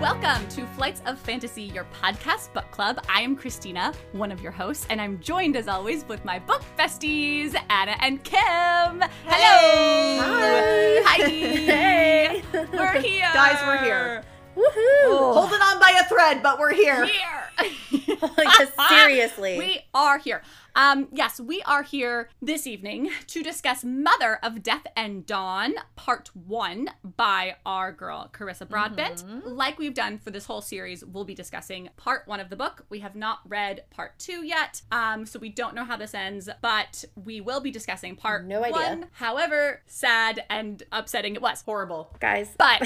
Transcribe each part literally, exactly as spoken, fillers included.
Welcome to Flights of Fantasy, your podcast book club. I am Christina, one of your hosts, and I'm joined as always with my book besties, Anna and Kim. Hello! Hi! Hi! Hey! We're here! Guys, we're here. Woohoo! Oh. Holding on by a thread, but we're here. Here! Like, seriously. We are here. Um, yes, we are here this evening to discuss Mother of Death and Dawn, Part one by our girl, Carissa Broadbent. Mm-hmm. Like we've done for this whole series, we'll be discussing Part one of the book. We have not read Part two yet, um, so we don't know how this ends, but we will be discussing Part no idea. one. However sad and upsetting it was. Horrible. Guys. But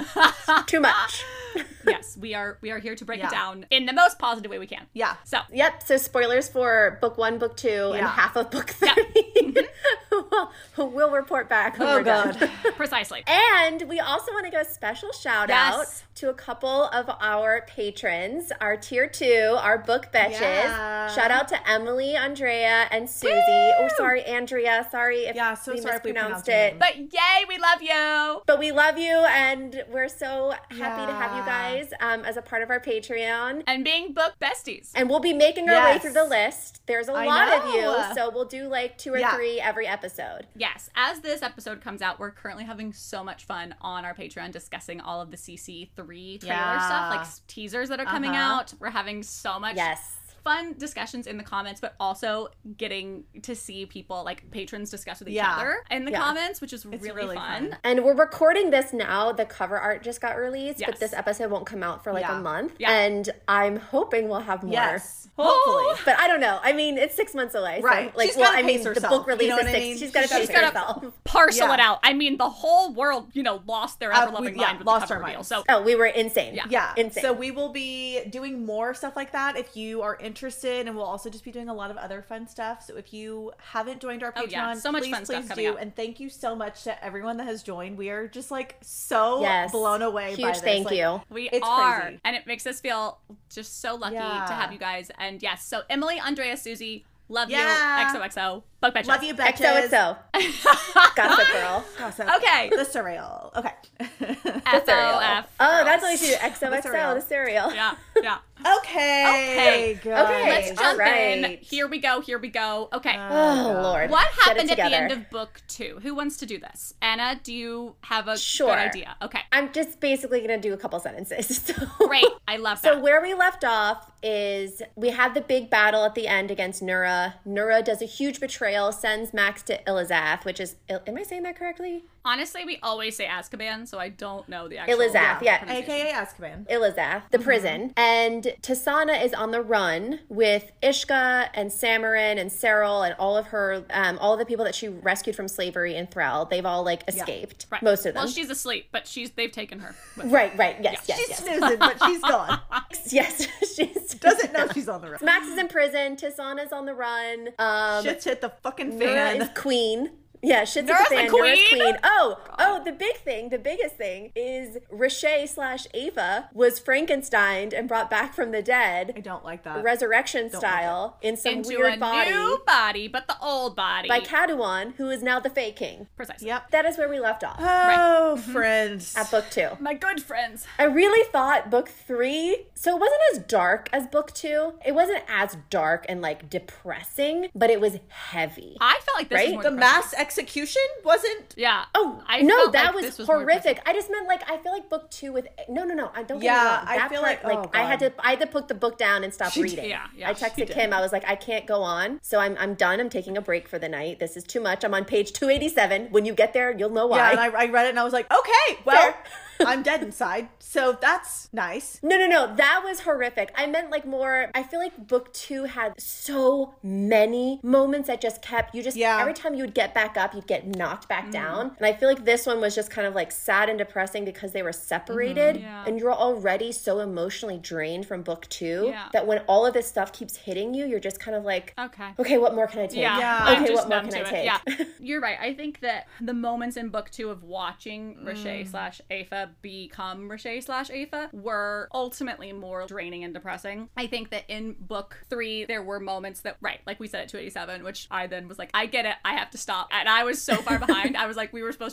too much. Yes, we are we are here to break Yeah. it down in the most positive way we can. Yeah. So, Yep, so spoilers for book one, book two, and Yeah. half of book three. Yep. we'll, we'll report back when Oh, we're done. God. precisely. And we also want to give a special shout Yes. out to a couple of our patrons, our tier two, our book betches. Yeah. Shout out to Emily, Andrea, and Susie. Oh, sorry, Andrea. Sorry if Yeah, so we sorry if we mispronounced pronounced your it. name. But yay, we love you. But we love you, and we're so happy to have you Yeah. guys um, as a part of our Patreon. And being book besties. And we'll be making our way Yes. through the list. There's a I lot of know. you, so we'll do like two or Yeah. three every episode. Yes, as this episode comes out, we're currently having so much fun on our Patreon discussing all of the C C three trailer Yeah. stuff, like s- teasers that are coming Uh-huh. out. We're having so much Yes. fun discussions in the comments, but also getting to see people, like patrons, discuss with each Yeah. other in the Yeah. comments, which is It's really, really fun. fun. And we're recording this now. The cover art just got released, Yes. but this episode won't come out for like Yeah. a month. Yeah. And I'm hoping we'll have more. Yes. Oh. Hopefully. But I don't know. I mean, it's six months away. So, Right. like, She's well, gotta I mean, pace the herself, book you release know is what I six. mean? She's got to She's pace gotta- herself. Parcel Yeah. it out. I mean, the whole world, you know, lost their Uh, ever loving we- yeah, mind with lost the cover our reveal. minds. So Oh, we were insane. Yeah. Yeah. Insane. So we will be doing more stuff like that if you are interested, and we'll also just be doing a lot of other fun stuff. So if you haven't joined our Patreon, Oh, yeah. So much please, fun stuff please coming do. out. And thank you so much to everyone that has joined. We are just like so Yes. blown away Huge by this. thank Like, you. we It's are. crazy. And it makes us feel just so lucky Yeah. to have you guys. And yes, so Emily, Andrea, Susie, love Yeah. you. X O X O. Book betches. Love you, X O X betches. O. Gossip Girl. Gossip. Okay. The surreal. Okay. F O F. Oh, that's girls. what we should do. X O X O, cereal. the cereal. Yeah, yeah. Okay. Okay. Guys. Okay. Let's jump in. right. Here we go, here we go. Okay. Oh, God. Lord. What Get it happened at the together. end of book two? Who wants to do this? Anna, do you have a Sure. good idea? Okay. I'm just basically going to do a couple sentences. So. Great. I love that. So where we left off is we had the big battle at the end against Nura. Nura does a huge betrayal, sends Max to Elizath, which is, am I saying that correctly? Honestly, we always say Azkaban, so I don't know the actual Elizath, yeah. A K A Azkaban. Elizath, the prison. And Tasana is on the run with Ishka and Samarin and Cyril and all of her, um, all of the people that she rescued from slavery in Thrall. They've all like escaped, Right. most of them. Well, she's asleep, but she's they've taken her. with- right, right, yes, yes, She's yes. snoozing, but she's gone. Yes, she's Doesn't know she's on the run. Max is in prison. Tasana's on the run. Um, Shit's hit the fucking Nura fan. is queen. Yeah, shit's Nura's at the the fan. Nura's queen? queen. Oh, oh, the big thing, the biggest thing is Riche slash Ava was Frankensteined and brought back from the I dead, don't like that. resurrection style, in some Into weird a body new body, but the old body. by Kaduan, who is now the fake king. Precisely. Yep. That is where we left off Oh, friends. at book two. My good friends. I really thought book three, so it wasn't as dark as book two. It wasn't as dark and like depressing, but it was heavy. I felt like this was Right? more The depressing. mass execution wasn't. Yeah. Oh, I no, felt that like was, this was more horrific. I just meant like I feel like book two with no, no, no. I don't. Get Yeah, me wrong. I That feel part, like- oh, I had to, God. I had to put the book down and stop She reading. did. Yeah, yeah, I she texted did. Kim. I was like, I can't go on, so I'm, I'm done. I'm taking a break for the night. This is too much. I'm on page two eighty-seven. When you get there, you'll know why. Yeah, and I, I read it and I was like, okay, well, Fair. I'm dead inside, so that's nice. No, no, no. That was horrific. I meant like more. I feel like book two had so many moments that just kept you just. Yeah. Every time you would get back up, you'd get knocked back down. And I feel like this one was just kind of like sad and depressing because they were separated, Yeah. and you're already so emotionally drained from book two Yeah. that when all of this stuff keeps hitting you, you're just kind of like, Okay. okay, what more can I take? Yeah, Yeah. I'm Okay, just what more numb can to I it. take? Yeah, you're right. I think that the moments in book two of watching Riche slash Aoife become Riche slash Aoife were ultimately more draining and depressing. I think that in book three, there were moments that, right, like we said at two eighty-seven, which I then was like, I get it, I have to stop. And I was so far behind. I was like, we were supposed to record that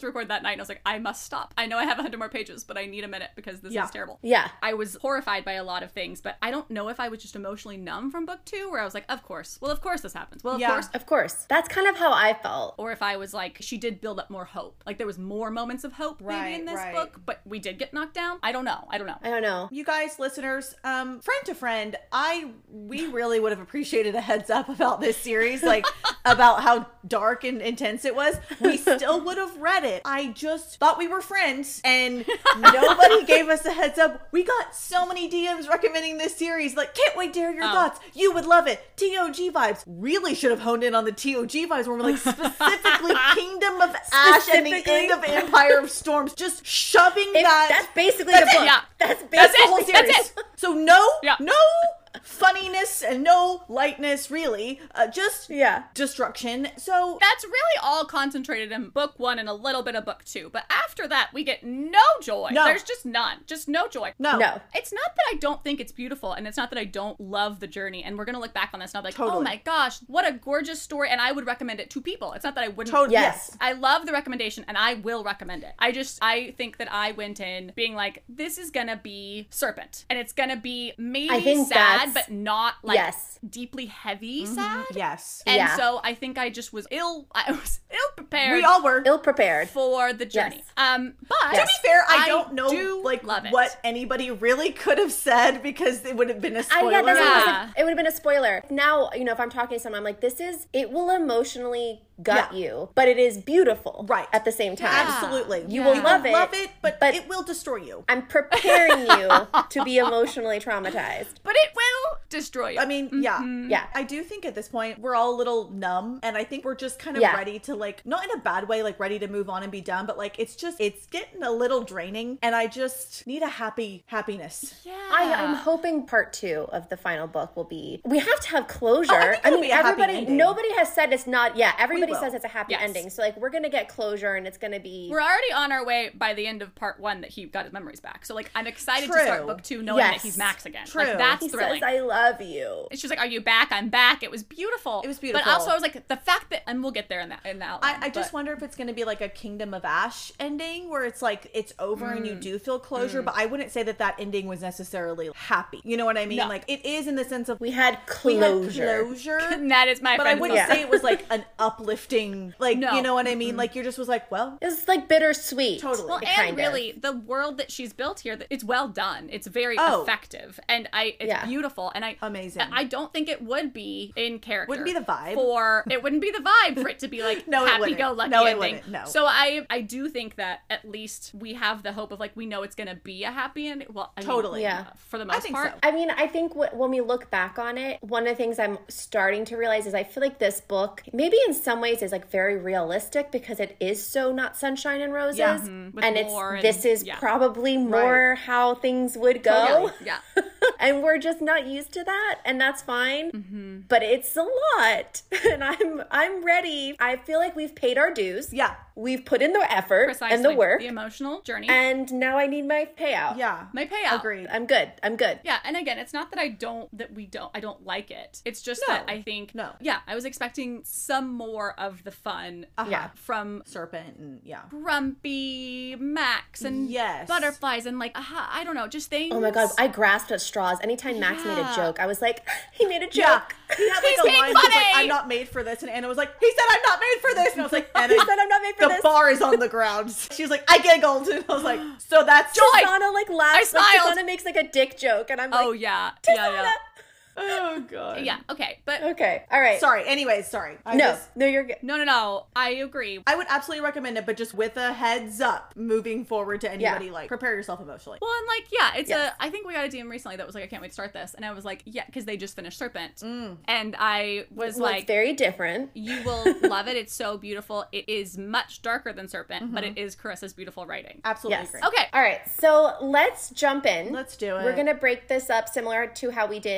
night and I was like, I must stop. I know I have a hundred more pages, but I need a minute because this Yeah. is terrible. Yeah. I was horrified by a lot of things, but I don't know if I was just emotionally numb from book two, where I was like, of course. Well, of course this happens. Well, of Yeah. course. Of course. That's kind of how I felt. Or if I was like, she did build up more hope. Like there was more moments of hope maybe Right, in this right. book, but we did get knocked down. I don't know. I don't know. I don't know. You guys, listeners, um, friend to friend, I we really would have appreciated a heads up about this series, like about how dark and intense it was. We still would have read it. I just thought we were friends, and nobody gave us a heads up. We got so many D Ms recommending this series. Like, can't wait to hear your Oh. thoughts. You would love it. T O G vibes. Really should have honed in on the T O G vibes, where we're like specifically Kingdom of Ash and the Specifically. end of Empire of Storms, just shoving If that. that's basically That's the it. book. Yeah. That's basically That's the it. whole That's series. it. So no, Yeah. no funniness and no lightness, really. Uh, just Yeah. destruction. So That's really all concentrated in book one and a little bit of book two. But after that, we get no joy. No. There's just none. Just no joy. no, No. It's not that I don't think it's beautiful, and it's not that I don't love the journey. And we're going to look back on this and I'll be like, Totally. oh my gosh, what a gorgeous story. And I would recommend it to people. It's not that I wouldn't. Totally. Yes. Yes. I love the recommendation and I will recommend it. I just, I think that I went in being like, this is gonna be Serpent. And it's gonna be maybe I think sad, that's- but not like Yes. deeply heavy sad. Yes. And Yeah. so I think I just was ill, I was ill prepared We all were. Ill prepared. for the journey. Yes. Um, but To be fair, I, don't know do like love it. what anybody really could have said, because it would have been a I, spoiler. yeah, that's what I was Yeah. like, it would have been a spoiler. Now, you know, if I'm talking to someone, I'm like, this is, it will emotionally gut Yeah. you, but it is beautiful. Right. At the same time. Absolutely. You Yeah. will You love it. Love it, but, but- it will destroy you. I'm preparing you to be emotionally traumatized. but it will destroy you. I mean, yeah. Yeah. I do think at this point we're all a little numb, and I think we're just kind of Yeah. ready to, like, not in a bad way, like ready to move on and be done, but like it's just it's getting a little draining, and I just need a happy happiness. yeah. I, I'm hoping part two of the final book will be. We have to have closure. Oh, I think it'll mean, be a happy everybody. ending. Nobody has said it's not. Yeah, everybody will. says it's a happy Yes. ending. So like, we're gonna get closure, and it's gonna be. We're already on our way by the end of part one that he got his memories back. So like I'm excited True. to start book two knowing Yes. that he's Max again. True. Like that's he thrilling. says, "I love you." And she's like, "Are you back? I'm back." It was beautiful. It was But beautiful. also, I was like, the fact that, and we'll get there in that in that. outline, I, I just but- wonder if it's going to be like a Kingdom of Ash ending, where it's like it's over and Mm. you do feel closure, but I wouldn't say that that ending was necessarily happy. You know what I mean? No. Like it is in the sense of We had we closure. had closure. And that is my. But I friend wouldn't Chloe. Yeah. say it was like an uplifting, like, No. you know what I mean? Like you're just was like, well, It's like bittersweet. Totally. Well, It and kind of. really, the world that she's built here, that it's well done. It's very Oh. effective, and I, it's Yeah. beautiful, and I, Amazing. I don't think it would be in character. Wouldn't be the vibe. for it. Wouldn't be the vibe for it to be like No, it happy wouldn't. go lucky No, it ending. wouldn't. No. So I, I do think that at least we have the hope of like we know it's gonna be a happy ending. Well, I mean, Totally. Yeah. for the most think part. so. I mean, I think w- when we look back on it, one of the things I'm starting to realize is I feel like this book, maybe in some ways, is like very realistic because it is so not sunshine and roses, Yeah. Mhm. With and it's war and- this is yeah. probably more how things would go, Yeah. and we're just not used to that, and that's fine. Mm-hmm. But it's a lot, and I'm I'm ready. I feel like we've paid our dues. yeah, We've put in the effort Precisely. and the work, the emotional journey. and now I need my payout. yeah. My payout. Agreed. I'm good. I'm good. Yeah, and again, it's not that I don't that we don't I don't like it. It's just No. that I think No. yeah, I was expecting some more of the fun Uh-huh. Yeah. from Serpent and yeah. Grumpy Max and Yes. butterflies and like uh, I don't know, just things. Oh my god, I grasped at straws. Anytime Max made a Yeah. joke, I was like, he made a joke. Yeah, he had like He's a being line that was like, funny! "I'm not made for this," and Anna was like, "He said I'm not made for this," and I was like, "Anna, He said I'm not made for the this. bar is on the ground." She was like, "I giggled," and I was like, "So that's Joy! Tana like laughs. I Like smiled. Tana makes like a dick joke, and I'm like, Oh yeah. Yeah, yeah. Tana. Oh god. Yeah, okay. But Okay, all right. Sorry. Anyways, sorry. I No, just- no, you're good. no no no. I agree. I would absolutely recommend it, but just with a heads up moving forward to anybody. Yeah. Like, prepare yourself emotionally. Well, and like, yeah, it's Yes. a. I think we got a D M recently that was like, I can't wait to start this, and I was like, yeah, because they just finished Serpent, Mm. and I was Well, like, it's very different. you will love it. It's so beautiful. It is much darker than Serpent, but it is Carissa's beautiful writing. Absolutely Yes. agree. Okay, All right, so let's jump in. Let's do it. We're gonna break this up similar to how we did the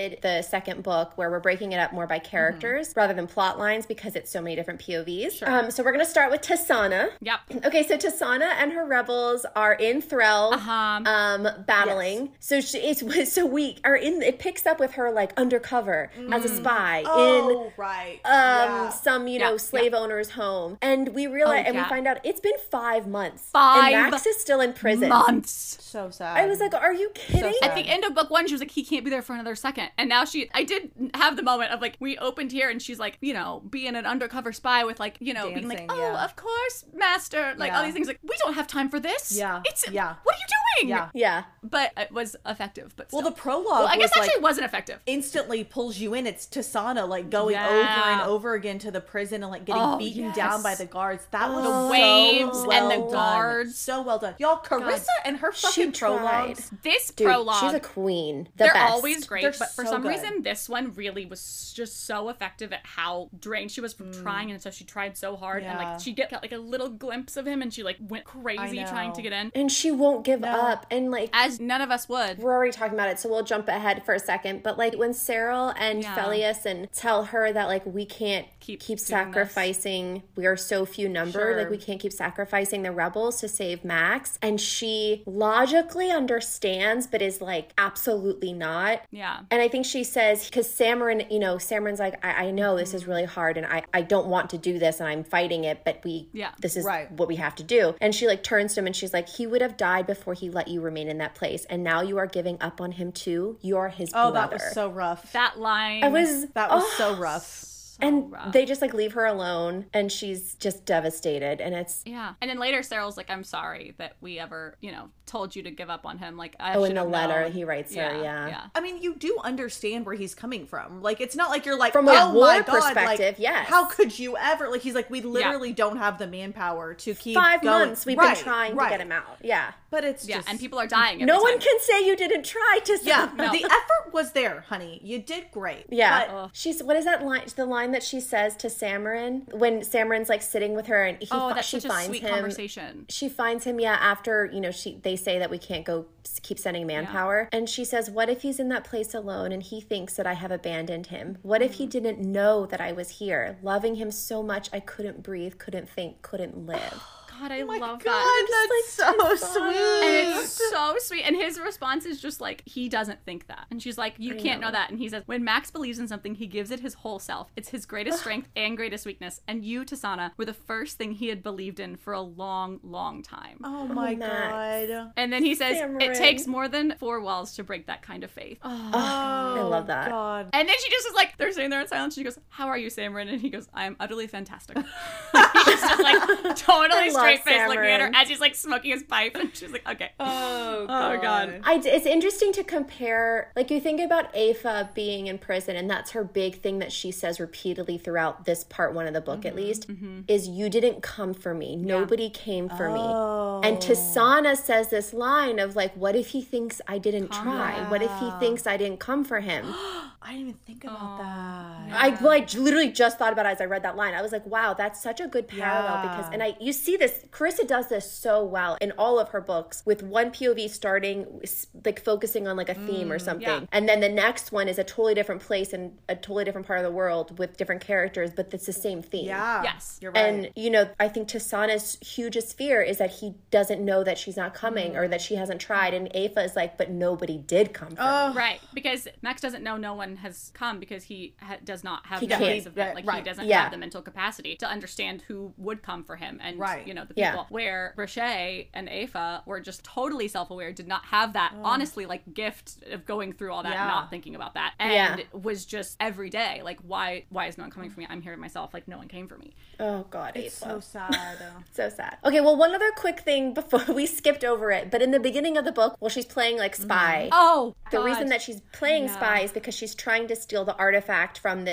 second book where we're breaking it up more by characters mm-hmm. rather than plot lines because it's so many different P O Vs. Sure. Um, so we're going to start with Tasana. Yep. Okay, so Tasana and her rebels are in Thrall, uh-huh. um, battling. Yes. So she, it's so we are in. It picks up with her like undercover mm. as a spy oh, in right. um, yeah. some you know yeah. slave yeah. owner's home, and we realize oh, and yeah. we find out it's been five months. Five and Max is still in prison. Months. So sad. I was like, are you kidding? So At the end of book one, she was like, he can't be there for another second. And now she, I did have the moment of like, we opened here and she's like, you know, being an undercover spy with like, you know, Dancing, being like, oh, yeah. of course, master. Like yeah. all these things. Like, we don't have time for this. Yeah. It's, yeah. what are you doing? Yeah. Yeah. But it was effective. But still. Well, the prologue well, I guess was, actually like, wasn't effective. Instantly pulls you in. It's Tasana like going Yeah. over and over again to the prison and like getting Oh, beaten yes. down by the guards. That was The so waves well and the done. guards. So well done. Y'all, Carissa God. and her She fucking tried. prologues. This Dude, prologue. she's a queen. The They're best. always great, They're but for so some good. reason, this one really was just so effective at how drained she was from mm. trying, and so she tried so hard, Yeah. and like she get got like a little glimpse of him, and she like went crazy I trying know. to get in, And she won't give No. up. And like as none of us would. we're already talking about it, so we'll jump ahead for a second. But like when Cyril and Yeah. Felius and tell her that like we can't Keep keep, doing sacrificing, we are so few numbered, Sure. like we can't keep sacrificing the rebels to save Max. And she logically understands, but is like absolutely not. Yeah. And I think she says, because Samarin, you know, Samarin's like, I, I know this is really hard and I, I don't want to do this and I'm fighting it, but we, Yeah. this is Right. what we have to do. And she like turns to him and she's like, he would have died before he let you remain in that place. And now you are giving up on him too. You are his Oh, brother. that was so rough. That line. I was, That was oh. so rough. So And rough. they just like leave her alone and she's just devastated. And it's, Yeah. And then later, Cyril's like, I'm sorry that we ever, you know, told you to give up on him. Like, I oh, in should the have letter known. he writes yeah, her, yeah. Yeah. I mean, you do understand where he's coming from. Like, it's not like you're like, From a oh war my God, perspective, like, yes. how could you ever? Like, he's like, we literally don't have the manpower to keep Five going. months we've Right, been trying right. to get him out. Yeah. But it's Yeah. just... And people are dying. Every No one time. can say you didn't try to Yeah, stop No. the effort was there, honey. You did great. Yeah. But She's, what is that line? The line that she says to Samarin when Samarin's like sitting with her and he Oh, fi- that's she such a finds sweet him. conversation. She finds him, yeah, after, you know, she they say that we can't go s- keep sending manpower. And she says, what if he's in that place alone and he thinks that I have abandoned him? What if he didn't know that I was here, loving him so much I couldn't breathe, couldn't think, couldn't live? God, I oh my love God, that. that's so sweet. And it's so sweet. And his response is just like, he doesn't think that. And she's like, you I can't know. know that. And he says, when Max believes in something, he gives it his whole self. It's his greatest strength and greatest weakness. And you, Tasana, were the first thing he had believed in for a long, long time. Oh my Max. God. And then he says, Samarin. it takes more than four walls to break that kind of faith. Oh, I love that. God. And then she just is like, they're sitting there in silence. She goes, how are you, Samarin? And he goes, I am utterly fantastic. He's just like totally I love straight face looking at her Samarin. as he's like smoking his pipe. And she's like, okay. Oh, Oh, God. I, it's interesting to compare, like you think about Aoife being in prison, and that's her big thing that she says repeatedly throughout this part one of the book, Mm-hmm, at least, is you didn't come for me. Nobody came for Oh. me. And Tasana says this line of like, what if he thinks I didn't Come try? back. What if he thinks I didn't come for him? I didn't even think about that. I like literally just thought about it as I read that line. I was like, wow, that's such a good parallel Yeah. because, and I, you see this, Carissa does this so well in all of her books with one P O V starting like focusing on like a theme or something. yeah. And then the next one is a totally different place and a totally different part of the world with different characters, but it's the same theme. Yeah. Yes. You're right. And, you know, I think Tasana's hugest fear is that he doesn't know that she's not coming or that she hasn't tried. And Aoife is like, but nobody did come for Oh. me. Right, because Max doesn't know no one has come because he ha- does not have He the can't. ways of it. Like he Right. doesn't Yeah. have the mental capacity to understand who would come for him and Right. you know the Yeah. people. Where Brochet and Aoife were just totally self-aware, did not have that honestly like gift of going through all that, Yeah. not thinking about that, and Yeah. was just every day like, why why is no one coming for me? I'm here myself. Like no one came for me. Oh, God, It's Aoife. so sad. So sad. Okay, well, one other quick thing before we skipped over it, but in the beginning of the book, while she's playing like spy, Oh, the God. reason that she's playing Yeah. spy is because she's trying to steal the artifact from this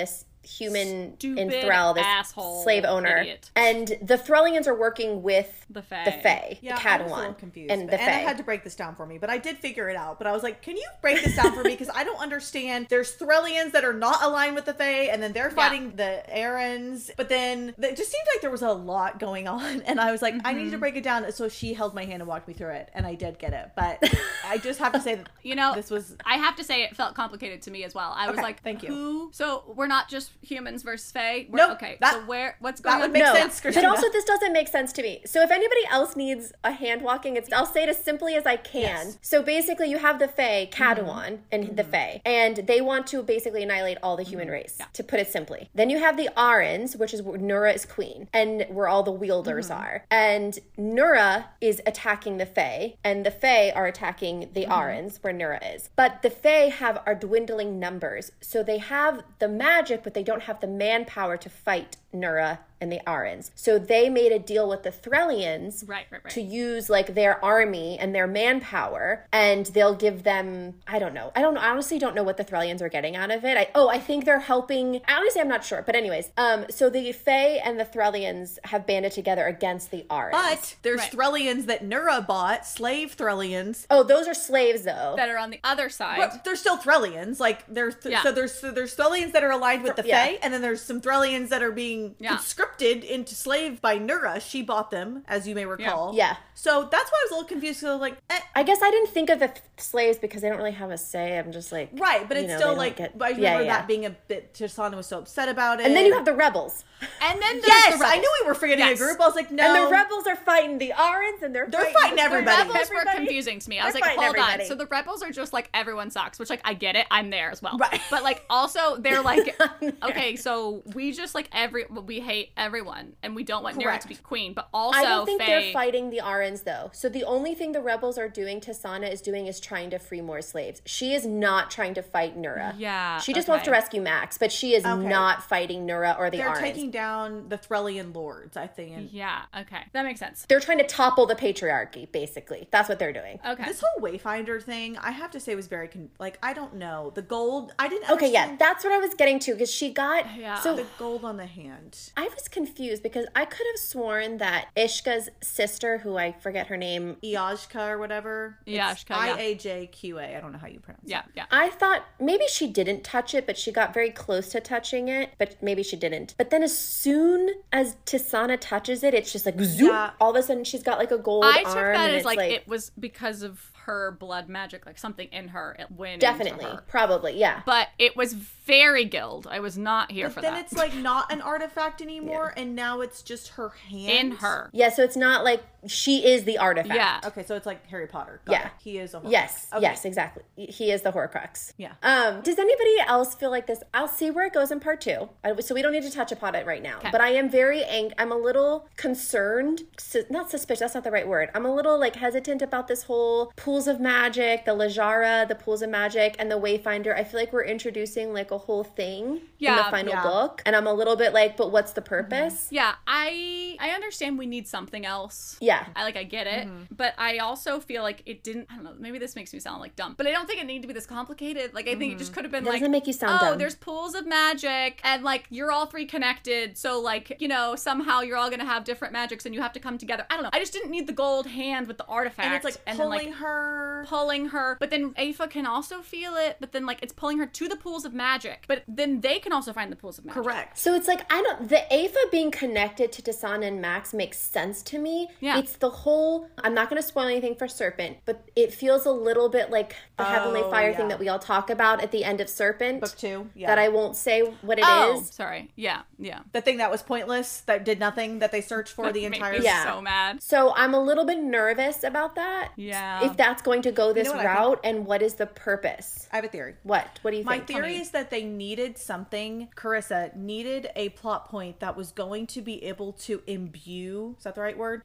human Stupid in Thrall, this asshole slave owner. idiot. And the Thrallians are working with The Fae. the Fae, Yeah, the I was a little Cadawan, confused. and the Anna Fae. had to break this down for me, but I did figure it out. But I was like, can you break this down for me? Because I don't understand. There's Threllians that are not aligned with the Fae, and then they're fighting the Arryns. But then it just seemed like there was a lot going on. And I was like, mm-hmm. I need to break it down. So she held my hand and walked me through it. And I did get it. But I just have to say that, you know, this was... I have to say it felt complicated to me as well. I was Okay, like, thank you. Who? So we're not just humans versus Fae? We're, Nope, Okay, that- so where, what's that going would on? make no, sense, but Christina. also this doesn't make sense to me. So if anybody else needs a hand walking, it's I'll say it as simply as I can. Yes. So basically, you have the Fae, Cadawan, Mm-hmm. and mm-hmm. the Fae, and they want to basically annihilate all the human Mm-hmm. race. Yeah. To put it simply, then you have the Arryns, which is where Nura is queen, and where all the wielders Mm-hmm. are. And Nura is attacking the Fae, and the Fae are attacking the Mm-hmm. Arryns, where Nura is. But the Fae have are dwindling numbers, so they have the magic, but they don't have the manpower to fight Nura and the Arryns. So they made a deal with the Threllians Right, right, right. to use like their army and their manpower, and they'll give them, I don't know. I don't know. I honestly don't know what the Threllians are getting out of it. I, oh, I think they're helping. Honestly, I'm not sure. But anyways, um, so the Fae and the Threllians have banded together against the Arryns. But there's Right. Threllians that Nura bought, slave Threllians. Oh, those are slaves though. That are on the other side. But they're still Threllians. Like, they're th- Yeah. so there's so there's Threllians that are aligned with the Yeah. Fae, and then there's some Threllians that are being Yeah. conscripted into slave by Nura. She bought them, as you may recall. Yeah. So that's why I was a little confused. So like, eh. I guess I didn't think of the th- slaves because they don't really have a say. I'm just like, Right, but you it's know, still they don't like, get- I remember yeah, yeah. that being a bit, Tisana was so upset about it. And then you have the rebels. and then there's Yes, the I rebels. knew we were forgetting Yes. a group. I was like, no. And the rebels are fighting the Arryns, and they're They're fighting, fighting the everybody. Rebels were everybody. confusing to me. I was They're like, fighting hold on. everybody. So the rebels are just like everyone sucks, which like I get it. I'm there as well. Right. But like also they're like, okay, so we just like every we hate everyone and we don't want Nira Correct. to be queen. But also I don't think Faye, they're fighting the Arryns though. So the only thing the rebels are doing, Tisana is doing, is trying to free more slaves. She is not trying to fight Nura. Yeah, She just okay. wants to rescue Max, but she is Okay. not fighting Nura or the They're Arryns. taking down the Threllian lords, I think. and- Yeah. Okay. That makes sense. They're trying to topple the patriarchy, basically. That's what they're doing. Okay. This whole Wayfinder thing, I have to say, was very con- like I don't know the gold. I didn't. Okay, yeah, understand that's what I was getting to because she got Yeah. so the gold on the hand. I was confused because I could have sworn that Ishka's sister, who I forget her name, Iajka or whatever. Iajka, yeah. I A J Q A. I don't know how you pronounce yeah. it. Yeah. I thought maybe she didn't touch it, but she got very close to touching it, but maybe she didn't. But then as soon as Tisana touches it, it's just like zoom. Yeah. All of a sudden she's got like a gold I took arm. that and as it's like, it was because of her blood magic, like something in her. It went definitely, into her. probably, yeah. But it was very guild. I was not here But for then that. it's like not an artifact anymore, and now it's just her hand in her. Yeah, so it's not like she is the artifact. Yeah. Okay, so it's like Harry Potter. Got Yeah. it. He is a Horcrux. Yes, Okay. yes, exactly. He is the Horcrux. Yeah. Um, does anybody else feel like this? I'll see where it goes in part two. I- So we don't need to touch upon it right now. Okay. But I am very ang- I'm a little concerned. Su- not suspicious. That's not the right word. I'm a little like hesitant about this whole pools of magic, the Lajara, the pools of magic, and the Wayfinder. I feel like we're introducing like a whole thing in Yeah, the final yeah. book, and I'm a little bit like, but what's the purpose? Yeah, I I understand we need something else. Yeah. I like I get it, but I also feel like it didn't. I don't know. Maybe this makes me sound like dumb, but I don't think it needed to be this complicated. Like I think it just could have been That like, doesn't make you sound oh, dumb. there's pools of magic, and like you're all three connected, so like you know somehow you're all gonna have different magics, and you have to come together. I don't know. I just didn't need the gold hand with the artifact, And it's like and pulling then, like, her. pulling her, but then Aoife can also feel it, but then like it's pulling her to the pools of magic, but then they can also find the pools of magic. Correct. So it's like I don't the Aoife being connected to Tisana and Max makes sense to me. Yeah. It's the whole I'm not gonna spoil anything for Serpent, but it feels a little bit like the Heavenly Oh, Fire yeah. thing that we all talk about at the end of Serpent. Book two. Yeah. That I won't say what it is. Oh, sorry. Yeah, yeah. the thing that was pointless, that did nothing, that they searched for the Made me entire. Yeah. so mad. So I'm a little bit nervous about that. Yeah. If that's going to go this know what I route, and what is the purpose? I have a theory. What? What do you My think? theory me. is that they needed something, Carissa needed a plot point that was going to be able to imbue, is that the right word? Tisana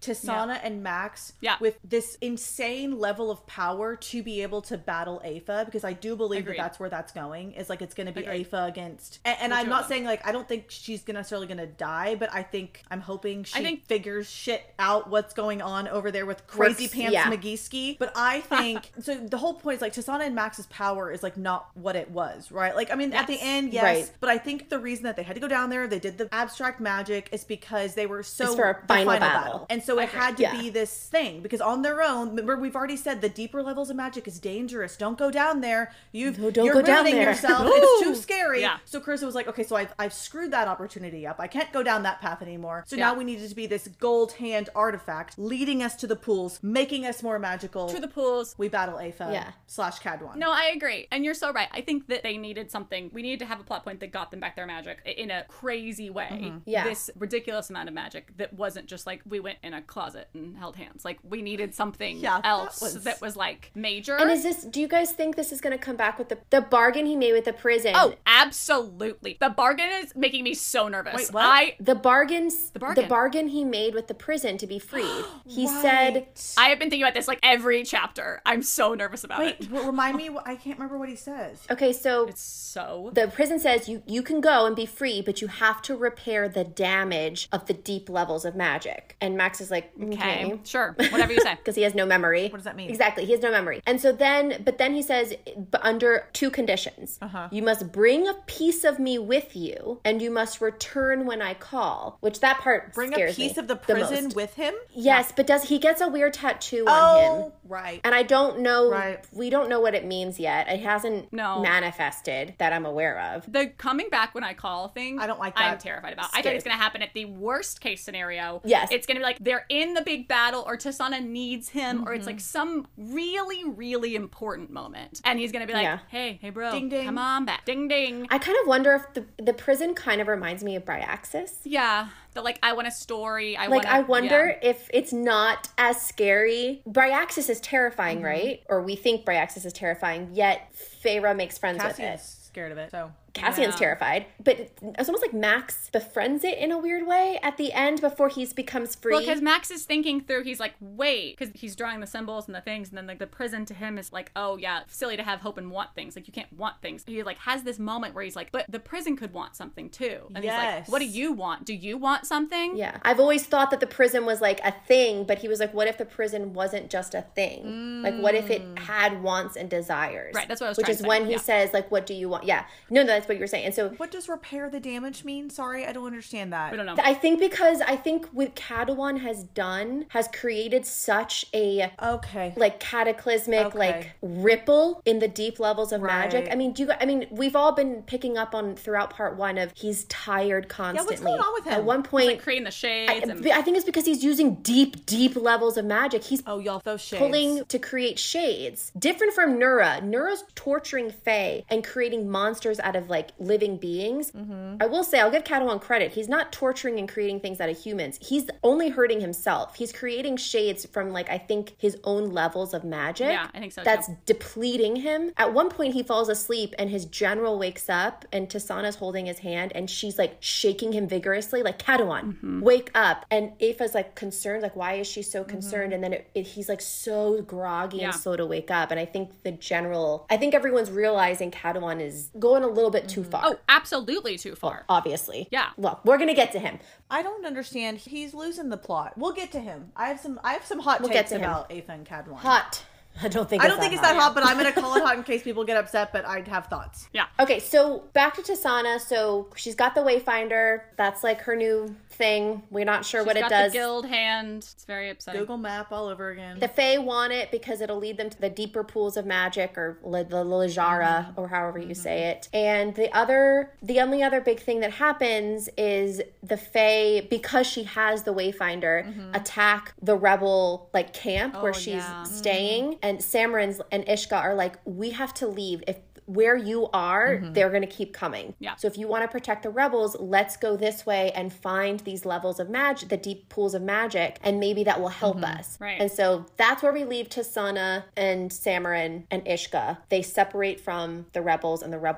Tasana and Max yeah. with this insane level of power to be able to battle Aoife, because I do believe Agreed. that that's where that's going, is like it's going to be Agreed. Aoife against, and, and I'm not saying like I don't think she's gonna necessarily going to die, but I think I'm hoping she think, figures shit out what's going on over there with Crazy Works, Pants yeah. McGeeski. But I think so the whole point is like Tasana and Max's power is like not what it was, right? Like I mean yes. at the end, yes, right. but I think the reason that they had to go down there, they did the abstract magic, is because they were so it's for a final, final battle. battle. And so it had to yeah. be this thing, because on their own, remember we've already said the deeper levels of magic is dangerous. Don't go down there. You've, no, don't you're go down ruining there. yourself. It's too scary. Yeah. So Carissa was like, okay, so I've, I've screwed that opportunity up. I can't go down that path anymore. So yeah. now we needed to be this gold hand artifact leading us to the pools, making us more magical. To the pools. We battle Aoife yeah. slash Cadwan. No, I agree. And you're so right. I think that they needed something. We needed to have a plot point that got them back their magic in a crazy way. Mm-hmm. Yeah. This ridiculous amount of magic that wasn't just like we went in a closet and held hands. Like we needed something yeah, else that was... that was like major. And is this, do you guys think this is going to come back with the, the bargain he made with the prison? Oh, absolutely. The bargain is making me so nervous. Wait, what? I the bargains the bargain. the bargain he made with the prison to be freed. He right. said, I have been thinking about this like every chapter. I'm so nervous about Wait, it. Wait, remind me. I can't remember what he says. Okay, so it's so the prison says you you can go and be free, but you have to repair the damage of the deep levels of magic. And Max is like, okay, okay sure, whatever you say, because he has no memory. What does that mean? Exactly, he has no memory. And so then, but then he says, but under two conditions. Uh-huh. You must bring a piece of me with you, and you must return when I call. Which that part bring scares a piece me of the prison the with him. Yes, yeah. but does he gets a weird tattoo oh, on him? Right. And I don't know. Right. We don't know what it means yet. It hasn't no. manifested that I'm aware of. The coming back when I call thing, I don't like that. I'm terrified about. I think it's going to happen at the worst case scenario. Yes. It's going to be like they're in the big battle, or Tasana needs him, mm-hmm. or it's like some really, really important moment. And he's going to be like, yeah. hey, hey, bro, ding, ding. come on back. Ding, ding. I kind of wonder if the, the prison kind of reminds me of Bryaxis. Yeah. The, like, I want a story. I like, wanna, I wonder yeah. if it's not as scary. Bryaxis is terrifying, mm-hmm. right? Or we think Bryaxis is terrifying, yet Feyre makes friends Cassian's with it. Scared of it, so... Cassian's yeah. terrified, but it's almost like Max befriends it in a weird way at the end before he becomes free. Well, because Max is thinking through, he's like, wait, because he's drawing the symbols and the things, and then like the prison to him is like, oh yeah, silly to have hope and want things. Like you can't want things. He like has this moment where he's like, but the prison could want something too. And yes. he's like, what do you want? Do you want something? Yeah. I've always thought that the prison was like a thing, but he was like, what if the prison wasn't just a thing? Mm. Like what if it had wants and desires? Right, that's what I was Which trying is to say. when he yeah. says like, what do you want? Yeah. No, no, that's what you were saying. And so what does repair the damage mean? Sorry, I don't understand that. We don't know. I think because I think what Cadwan has done has created such a okay, like cataclysmic okay. like ripple in the deep levels of right. magic. I mean, do you? I mean, we've all been picking up on throughout part one of he's tired constantly. Yeah, what's going on with him? At one point, he's like creating the shades. I, and... I think it's because he's using deep, deep levels of magic. He's oh y'all those shades pulling to create shades, different from Nura. Nura's torturing Fae and creating monsters out of like living beings. Mm-hmm. I will say, I'll give Cadwan credit. He's not torturing and creating things out of humans. He's only hurting himself. He's creating shades from like, I think his own levels of magic. Yeah, I think so That's too. depleting him. At one point he falls asleep and his general wakes up and Tasana's holding his hand and she's like shaking him vigorously like, Cadwan, mm-hmm. wake up. And Aoife's like concerned, like why is she so concerned? Mm-hmm. And then it, it, he's like so groggy yeah. and slow to wake up. And I think the general, I think everyone's realizing Cadwan is going a little bit too far. Oh, absolutely too far. Well, obviously. Yeah. Look, we're gonna get to him. I don't understand. He's losing the plot. We'll get to him. I have some I have some hot we'll takes get to about Aoife and Cadwan. Hot. I don't think I it's don't think that it's that hot, hot, but I'm going to call it hot in case people get upset, but I'd have thoughts. Yeah. Okay, so back to Tasana. So she's got the Wayfinder. That's like her new thing. We're not sure she's what it got does. The guild hand. It's very upsetting. Google map all over again. The Fae want it because it'll lead them to the deeper pools of magic, or le- the Lajara, mm-hmm. or however you mm-hmm. say it. And the other, the only other big thing that happens is the Fae, because she has the Wayfinder, mm-hmm. attack the rebel like camp oh, where she's yeah. staying. Mm-hmm. And Samaran's and Ishka are like, we have to leave. If where you are, mm-hmm. they're going to keep coming. Yeah. So if you want to protect the rebels, let's go this way and find these levels of magic, the deep pools of magic, and maybe that will help mm-hmm. us. Right. And so that's where we leave Tasana and Samaran and Ishka. They separate from the rebels, and the rebels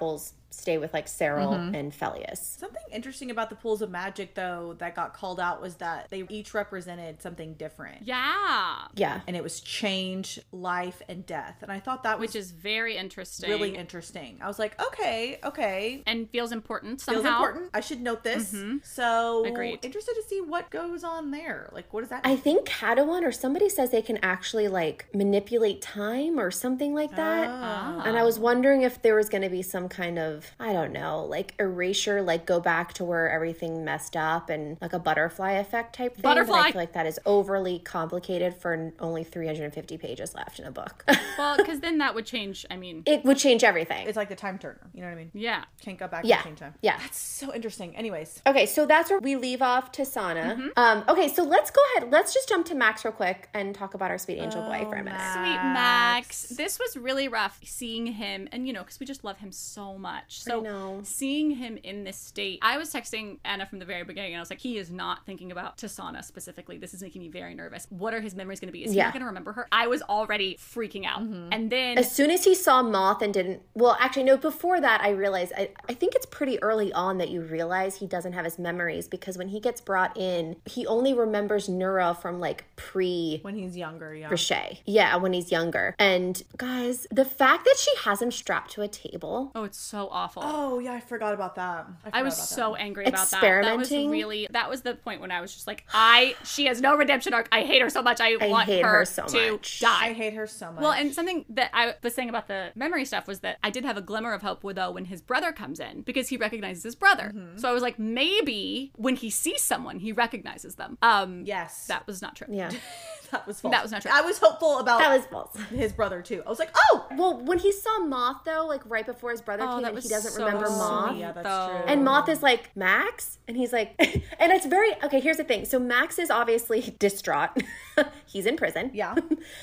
stay with like Cyril mm-hmm. and Felius. Something interesting about the pools of magic, though, that got called out was that they each represented something different. Yeah. Yeah. And it was change, life, and death. And I thought that was Which is very interesting. Really interesting. I was like, okay, okay. And feels important somehow. Feels important. I should note this. Mm-hmm. So, Agreed. Interested to see what goes on there. Like, what does that mean? I think Cadawan or somebody says they can actually, like, manipulate time or something like that. Oh. And I was wondering if there was going to be some kind of, I don't know, like, erasure, like, go back to where everything messed up and, like, a butterfly effect type thing. Butterfly! But I feel like that is overly complicated for only three hundred fifty pages left in a book. Well, because then that would change, I mean... It would change everything. It's like the time turner. You know what I mean? Yeah. Can't go back yeah. to change time. Yeah. That's so interesting. Anyways. Okay, so that's where we leave off Tisana. Mm-hmm. Um, okay, so let's go ahead. Let's just jump to Max real quick and talk about our sweet angel oh, boy for a minute. Max. Sweet Max. This was really rough seeing him, and you know, because we just love him so much. So I know. Seeing him in this state, I was texting Anna from the very beginning, and I was like, he is not thinking about Tisana specifically. This is making me very nervous. What are his memories going to be? Is he yeah. not going to remember her? I was already freaking out. Mm-hmm. And then... As soon as he saw Moth and didn't... Well, actually, no, before that, I realized... I, I think it's pretty early on that you realize he doesn't have his memories, because when he gets brought in, he only remembers Nura from, like, pre... When he's younger, yeah. Brochet. Yeah, when he's younger. And, guys, the fact that she has him strapped to a table... Oh, it's so awful. Oh, yeah, I forgot about that. I, I was about so that. angry about that. Experimenting. That was really... That was the point when I was just like, I... She has no redemption arc. I hate her so much. I, I want hate her, her so to much. die. I hate her so much. Well, and something that I was saying about the memory stuff was that I did have a glimmer of hope with though when his brother comes in, because he recognizes his brother. Mm-hmm. So I was like, maybe when he sees someone, he recognizes them. Um, yes. That was not true. Yeah. That was false. That was not true. I was hopeful about that was false. His brother too. I was like, oh! Well, when he saw Moth though, like right before his brother oh, came that in, was he doesn't so remember Moth. Sweet, yeah, that's though. true. And Moth is like, Max? And he's like, and it's very, okay, here's the thing. So Max is obviously distraught. He's in prison. Yeah.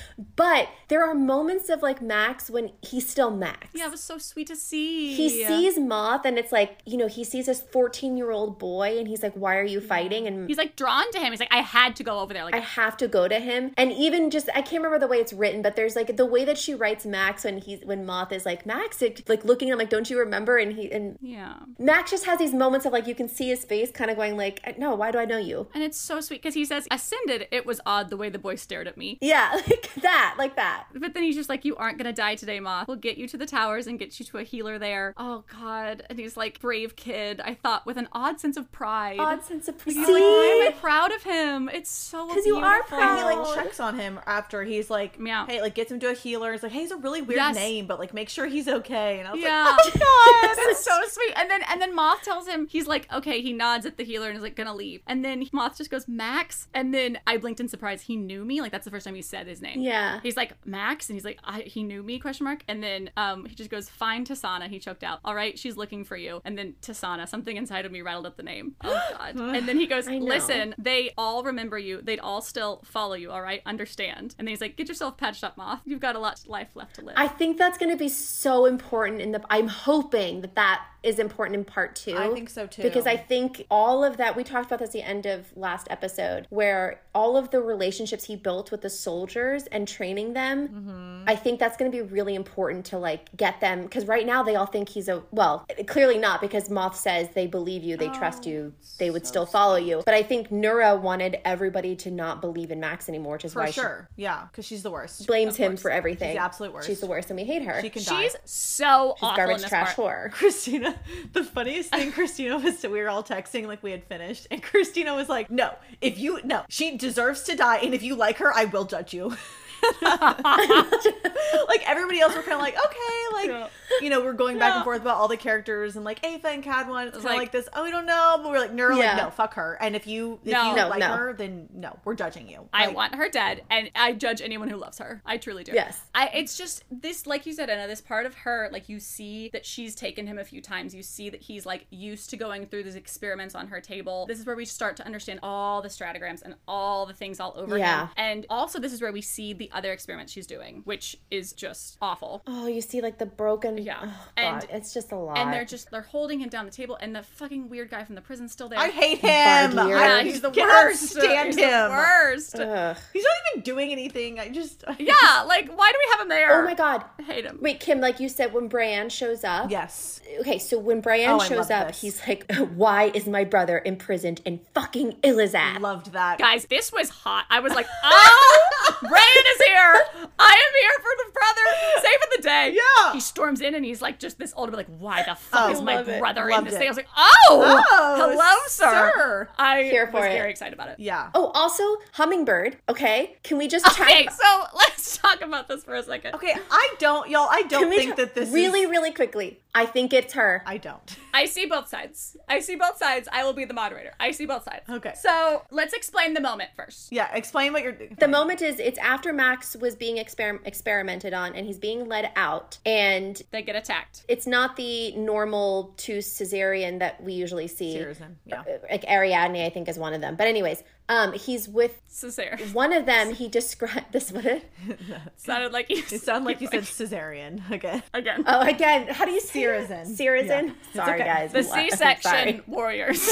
But there are moments of like Max when he's still Max. Yeah, it was so sweet to see. He sees Moth and it's like, you know, he sees this fourteen-year-old boy and he's like, why are you fighting? And he's like drawn to him. He's like, I had to go over there. Like, I have to go to him. And even just, I can't remember the way it's written, but there's like the way that she writes Max when he's, when Moth is like, Max, it, like looking at him like, don't you remember? And he, and yeah. Max just has these moments of like, you can see his face kind of going like, no, why do I know you? And it's so sweet because he says, ascended, it was odd the way the boy stared at me. Yeah, like that, like that. But then he's just like, you aren't going to die today, Moth. We'll get you to the towers and get you to a healer there. Oh, God. And he's like, brave kid, I thought, with an odd sense of pride. Odd sense of pride. He's like, why am I proud of him? It's so beautiful. Because you are proud. And he like checks on him after he's like, yeah. hey, like gets him to a healer. He's like, hey, he's a really weird yes. name, but like make sure he's okay. And I was yeah. like, oh, God. That's so sweet. And then and then Moth tells him, he's like, okay, he nods at the healer and is like, gonna leave. And then Moth just goes, Max. And then I blinked in surprise. He knew me. Like, that's the first time he said his name. Yeah. He's like, Max? And he's like, I, he knew me, question mark. And then um, he just goes, find Tisana. He choked out. All right, she's looking for you. And then Tisana, something inside of me rattled up the name. Oh, God. And then he goes, listen, they all remember you. They'd all still follow you, all right? Understand. And then he's like, get yourself patched up, Moth. You've got a lot of life left to live. I think that's going to be so important in the, I'm hoping that that is important in part two. I think so too. Because I think all of that, we talked about this at the end of last episode, where all of the relationships he built with the soldiers and training them, mm-hmm. I think that's going to be really important to like get them, because right now they all think he's a, well, clearly not, because Moth says they believe you, they oh, trust you, they would so still follow sweet. you. But I think Nura wanted everybody to not believe in Max anymore, which is for why sure. She yeah, because she's the worst. Blames him for everything. She's the absolute worst. She's the worst, and we hate her. She can die. She's so She's awful garbage in this trash part. whore. Christina, the funniest thing, Christina was, we were all texting like we had finished, and Christina was like, no, if you, no, she deserves to die, and if you like her, I will judge you. Like everybody else were kind of like, okay, like yeah. you know, we're going back yeah. and forth about all the characters and like Ava and Cadwan. It's kind of like, like this. Oh, we don't know, but we're like, Nura, yeah. like no, fuck her. And if you if no, you no, like no. her, then no, we're judging you. I like, want her dead, and I judge anyone who loves her. I truly do. Yes, I. It's just this, like you said, Anna. This part of her, like you see that she's taken him a few times. You see that he's like used to going through these experiments on her table. This is where we start to understand all the stratagrams and all the things all over yeah. him. And also, this is where we see the the other experiments she's doing, which is just awful. Oh, you see like the broken. Yeah. Oh, And- God, it's just a lot. And they're just, they're holding him down the table, and the fucking weird guy from the prison's still there. I hate him. Bartier. I Yeah, he's the cannot worst. stand he's him. the worst. Ugh. He's not even doing anything. I just Yeah, like, why do we have him there? Oh my God. I hate him. Wait, Kim, like you said, when Bran shows up. Yes. Okay, so when Bran Oh, I shows love up, this. he's like, why is my brother imprisoned in fucking Ilizad? Loved that. Guys, this was hot. I was like, oh, Bran is here. I am here for the brother. Saving the day. Yeah. He storms in and he's like, just this old, like, why the fuck Oh, is my love it. brother in Loved this it. thing? I was like, oh, Oh, hello, sir. sir. I Here was for it. very excited about it. Yeah. Oh, also, Hummingbird. Okay, can we just chat? Okay, so let's talk about this for a second. Okay, I don't, y'all. I don't Can we think ta- that this really, is. really quickly? I think it's her. I don't. I see both sides. I see both sides. I will be the moderator. I see both sides. Okay. So let's explain the moment first. Yeah, explain what you're. The moment is it's after Max was being exper- experimented on and he's being led out, and They get attacked. it's not the normal two cesarean that we usually see. Seriously, yeah. Uh, Like Ariadne, I think, is one of them. But anyways, um, he's with Cesarean. one of them. He described this. What it? Sounded like you. It sounded like you said cesarean again. again. Oh, again, how do you say it? Sirizen. Sirizen. Yeah. It's Sorry, okay. guys. The Sorry. C-section warriors.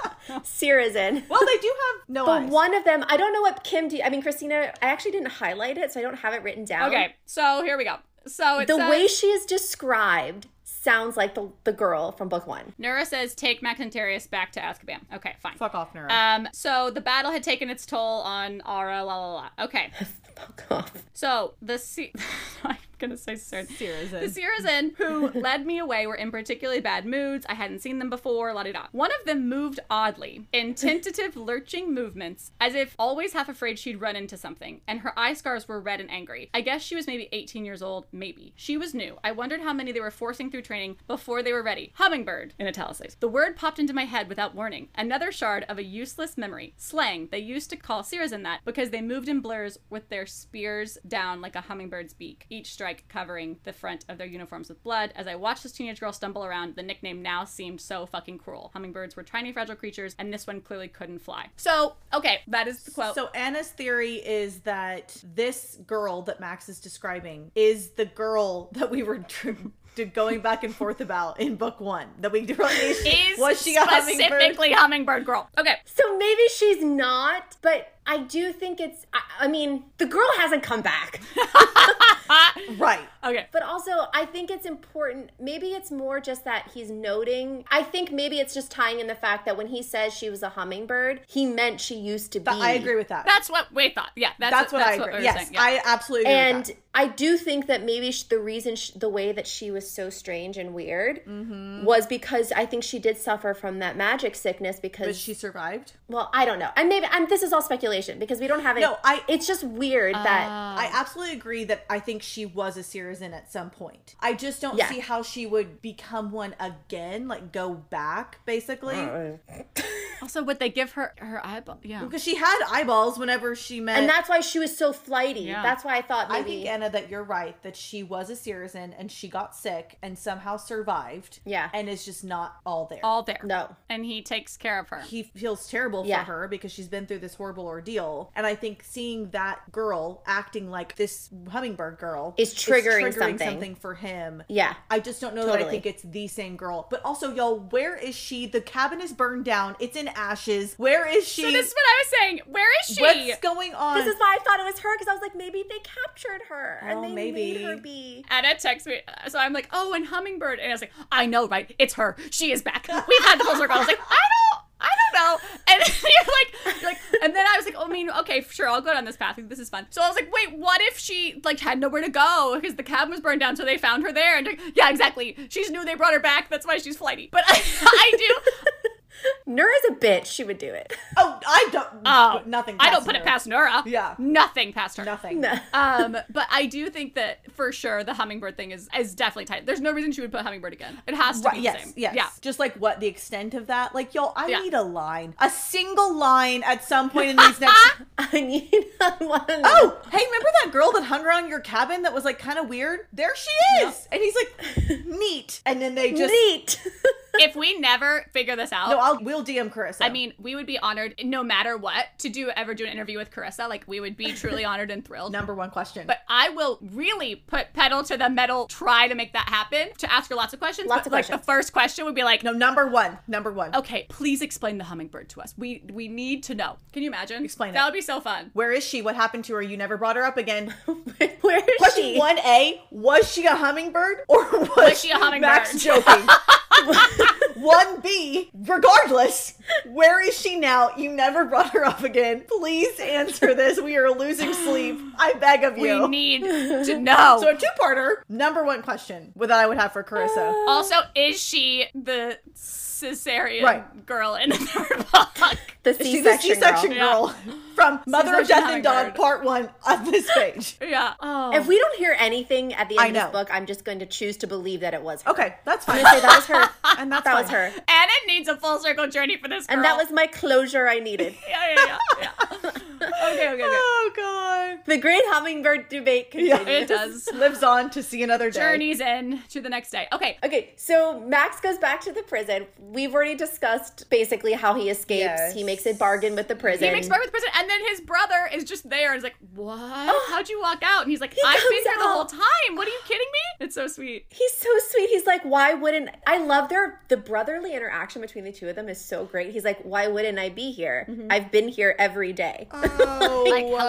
Sirizen. Well, they do have no But eyes. one of them, I don't know what Kim. Do, I mean, Christina. I actually didn't highlight it, so I don't have it written down. Okay, so here we go. So it The says, way she is described sounds like the the girl from book one. Nura says, take Max and Tarius back to Azkaban. Okay, fine. Fuck off, Nura. Um, so the battle had taken its toll on Ara, la la la. Okay, Fuck off. so the C- I'm gonna say Sirizen. Sirizen. The Sirizen who led me away were in particularly bad moods. I hadn't seen them before, la di da. One of them moved oddly, in tentative, lurching movements, as if always half afraid she'd run into something, and her eye scars were red and angry. I guess she was maybe eighteen years old, maybe. She was new. I wondered how many they were forcing through training before they were ready. Hummingbird, in italics. The word popped into my head without warning. Another shard of a useless memory. Slang. They used to call Sirizen that because they moved in blurs with their spears down like a hummingbird's beak, each strike covering the front of their uniforms with blood. As I watched this teenage girl stumble around, the nickname now seemed so fucking cruel. Hummingbirds were tiny, fragile creatures, and this one clearly couldn't fly. So, okay, that is the quote. So Anna's theory is that this girl that Max is describing is the girl that we were tr- to going back and forth about in book one. That we really is was she a hummingbird? specifically hummingbird girl. Okay. So maybe she's not, but I do think it's. I, I mean, the girl hasn't come back. Right. Okay. But also, I think it's important. Maybe it's more just that he's noting. I think maybe it's just tying in the fact that when he says she was a hummingbird, he meant she used to be. Th- I agree with that. That's what Wade thought. Yeah, that's, That's what that's I what agree. we were Yes, saying. Yeah. I absolutely agree And with that. I do think that maybe sh- the reason, sh- the way that she was so strange and weird Mm-hmm. was because I think she did suffer from that magic sickness because, But she survived. well, I don't know. And maybe, and this is all speculation because we don't have it. No, I- It's just weird that. I absolutely agree that I think she was a Sirizen at some point. I just don't Yeah. see how she would become one again, like go back, basically. Also, would they give her her eyeball? Yeah. Because she had eyeballs whenever she met. And that's why she was so flighty. Yeah. That's why I thought maybe. I think, Anna, that you're right, that she was a Sirizen and she got sick and somehow survived. Yeah. And is just not all there. All there. No. And he takes care of her. He feels terrible Yeah. for her because she's been through this horrible ordeal. And I think seeing that girl acting like this hummingbird girl Is triggering something. something for him. Yeah. I just don't know that I Totally. think it's the same girl. But also, y'all, where is she? The cabin is burned down. It's in ashes. Where is she? So this is what I was saying. Where is she? What's going on? This is why I thought it was her because I was like, maybe they captured her and Oh, they maybe. made her be. Anna texts me, so I'm like, oh, and hummingbird, and I was like, I know, right? It's her. She is back. We've had the full circle. I was like, I don't, I don't know. And you're like, you're like, and then I was like, oh, I mean, okay, sure, I'll go down this path. This is fun. So I was like, wait, what if she like had nowhere to go because the cabin was burned down, so they found her there? And like, yeah, exactly. She's new. They brought her back. That's why she's flighty. But I, I do. Nura's a bitch. She would do it. Oh, I don't. Oh, nothing. I don't past put her. it past Nura. Yeah. Nothing past her. Nothing. No. um, but I do think that for sure the hummingbird thing is is definitely tight. There's no reason she would put hummingbird again. It has to Right, be yes, the same. yes. Yeah. Just like what the extent of that. Like, y'all, I Yeah. need a line. A single line at some point in these next you want to know? Oh, hey, remember that girl that hung around your cabin that was like kind of weird? There she is. And he's like, neat. And then they just Neat. If we never figure this out, No, I'll we'll D M Carissa. I mean, we would be honored no matter what to do ever do an interview with Carissa. Like, we would be truly honored and thrilled. number one question. But I will really put pedal to the metal, try to make that happen, to ask her lots of questions. Lots but, of like, questions. the first question would be like, no, number one. Number one. okay, please explain the hummingbird to us. We we need to know. Can you imagine? Explain That it. would be so fun. Where is she? What happened to her? You never brought her up again. Where is Question she? one A, was she a hummingbird or was, Was she a hummingbird? Max joking? one B, regardless, where is she now? You never brought her up again. Please answer this. We are losing sleep. I beg of you. We need to know. So a two-parter, number one question that I would have for Carissa. Also, is she the cesarean Right. girl in the third book? The Is she the C-section, C-section girl. girl, from Mother of C-section Death and Dawn, hummingbird. part one on this page? Yeah. Oh. If we don't hear anything at the I end of this know. book, I'm just going to choose to believe that it was her. Okay, that's fine. I'm going to say that was her. And that's That was fine. her. Anna needs a full circle journey for this girl. And that was my closure I needed. Yeah, yeah, yeah. yeah. okay, okay, okay. Oh, God. The great hummingbird debate continues. It does. Lives on to see another day. Journeys in to the next day. Okay. Okay, so Max goes back to the prison. We've already discussed basically how he escapes. Yes. He makes a bargain with the prison. He makes part with the prison, and then his brother is just there and is like, what? How'd you walk out? And he's like, I've comes been here the whole out. time. What, are you kidding me? It's so sweet. He's so sweet. He's like, why wouldn't I love their the brotherly interaction between the two of them is so great. He's like, why wouldn't I be here? I've been here every day. Oh, Like, hello.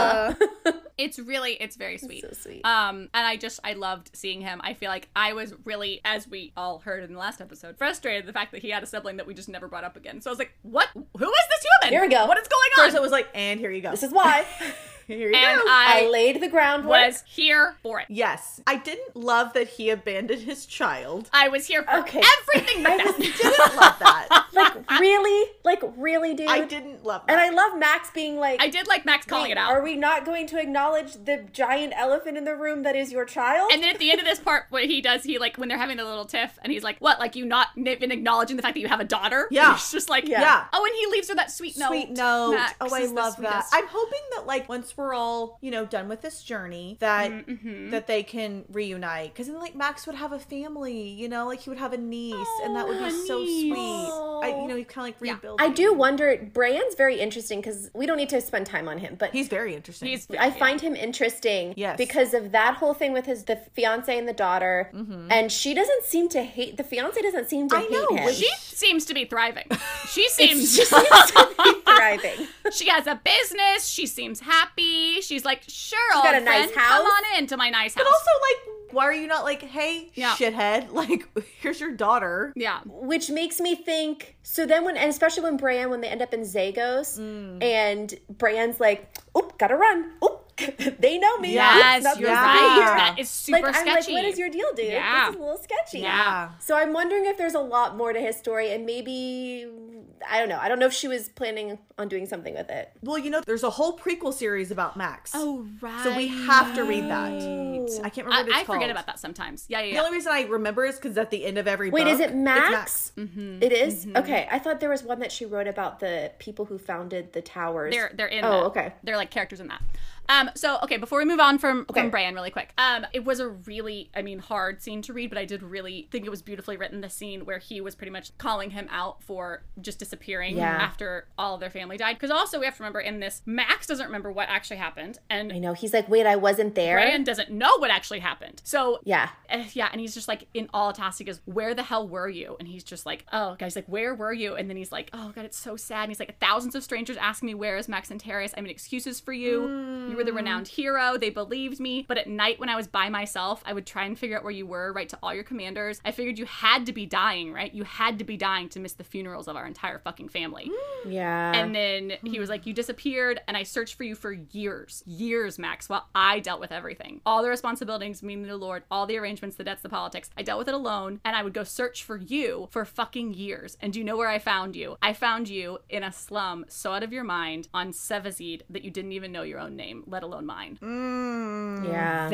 uh, It's really, it's very sweet. So sweet. Um, and I just, I loved seeing him. I feel like I was really, as we all heard in the last episode, frustrated the fact that he had a sibling that we just never brought up again. So I was like, what? Who is this human? Here we go. What is going on? Carissa was like, and here you go. This is why Here you and go. I I laid the groundwork. was here for it. Yes. I didn't love that he abandoned his child. I was here for Okay. everything but I that. was- Didn't love that. like really, like really, dude. I didn't love that. And I love Max being like, I did like Max calling "Wait, it out. Are we not going to acknowledge the giant elephant in the room that is your child?" And then at the end of this part, what he does, he like when they're having the little tiff, and he's like, "What? Like you not even acknowledging the fact that you have a daughter?" Yeah. And he's just like, Yeah. Yeah. Oh, and he leaves her that sweet note. Sweet note. Max Oh, I is the love that. sweetest. I'm hoping that like once we're all, you know, done with this journey, that Mm-hmm. that they can reunite. Because then like Max would have a family, you know, like he would have a niece, and that would be a so niece. sweet. I, you know, he's kind of like Yeah. rebuilding. I do wonder. Brian's very interesting because we don't need to spend time on him, but He's very interesting. He's. I find him interesting Yes. because of that whole thing with his the fiance and the daughter, and she doesn't seem to hate the fiance. Doesn't seem to I hate know, him. when She seems to be thriving. She seems. She seems to be thriving. She has a business. She seems happy. She's like, sure, old got a friend, nice come house. on into my nice house. But also like, why are you not like, hey, Yeah. shithead, like here's your daughter. yeah. Which makes me think. So then, when and especially when Bran, when they end up in Zagos, Mm. and Bran's like, "Oop, gotta run. Oop, they know me. Yes, Oops, not you're supposed to right. be here." That is super like, I'm sketchy. like, what is your deal, dude? Yeah. This is a little sketchy. Yeah. So I'm wondering if there's a lot more to his story, and maybe I don't know. I don't know if she was planning on doing something with it. Well, you know, there's a whole prequel series about Max. Oh right. So we have to read that. I can't remember I, what it's I called. forget about that sometimes. Yeah, yeah. The yeah. only reason I remember is because at the end of every Wait, book, is it it's Max? Mm-hmm. It is? Okay. I thought there was one that she wrote about the people who founded the towers. They're they're in. Oh, that. okay. They're like characters in that. Um. So okay, before we move on from Okay. from Bran, really quick. Um. It was a really, I mean, hard scene to read, but I did really think it was beautifully written. The scene where he was pretty much calling him out for just disappearing Yeah. after all of their family died. Because also we have to remember in this, Max doesn't remember what actually happened, and I know. He's like, wait, I wasn't there. Bran doesn't know what actually happened. So Yeah. Uh, yeah, and he's just like in all tasks. He goes, "Where the hell were you?" And he's just like, "Oh, guys, like, where were you?" And then he's like, "Oh God, it's so sad." And he's like, "Thousands of strangers asking me where is Max Antarius. I made excuses for you. Mm. You were the renowned hero. They believed me. But at night when I was by myself, I would try and figure out where you were, write to all your commanders. I figured you had to be dying, right? You had to be dying to miss the funerals of our entire fucking family." Yeah. And then he was like, "You disappeared, and I searched for you for years, years, Max, while I dealt with everything. All the responsibilities, meaning the Lord, all the arrangements, the debts, the politics. I dealt with it alone, and I would go search for you for fucking years. And do you know where I found you? I found you in a slum so out of your mind on Sevazid that you didn't even know your own name, let alone mine." Mm. yeah. That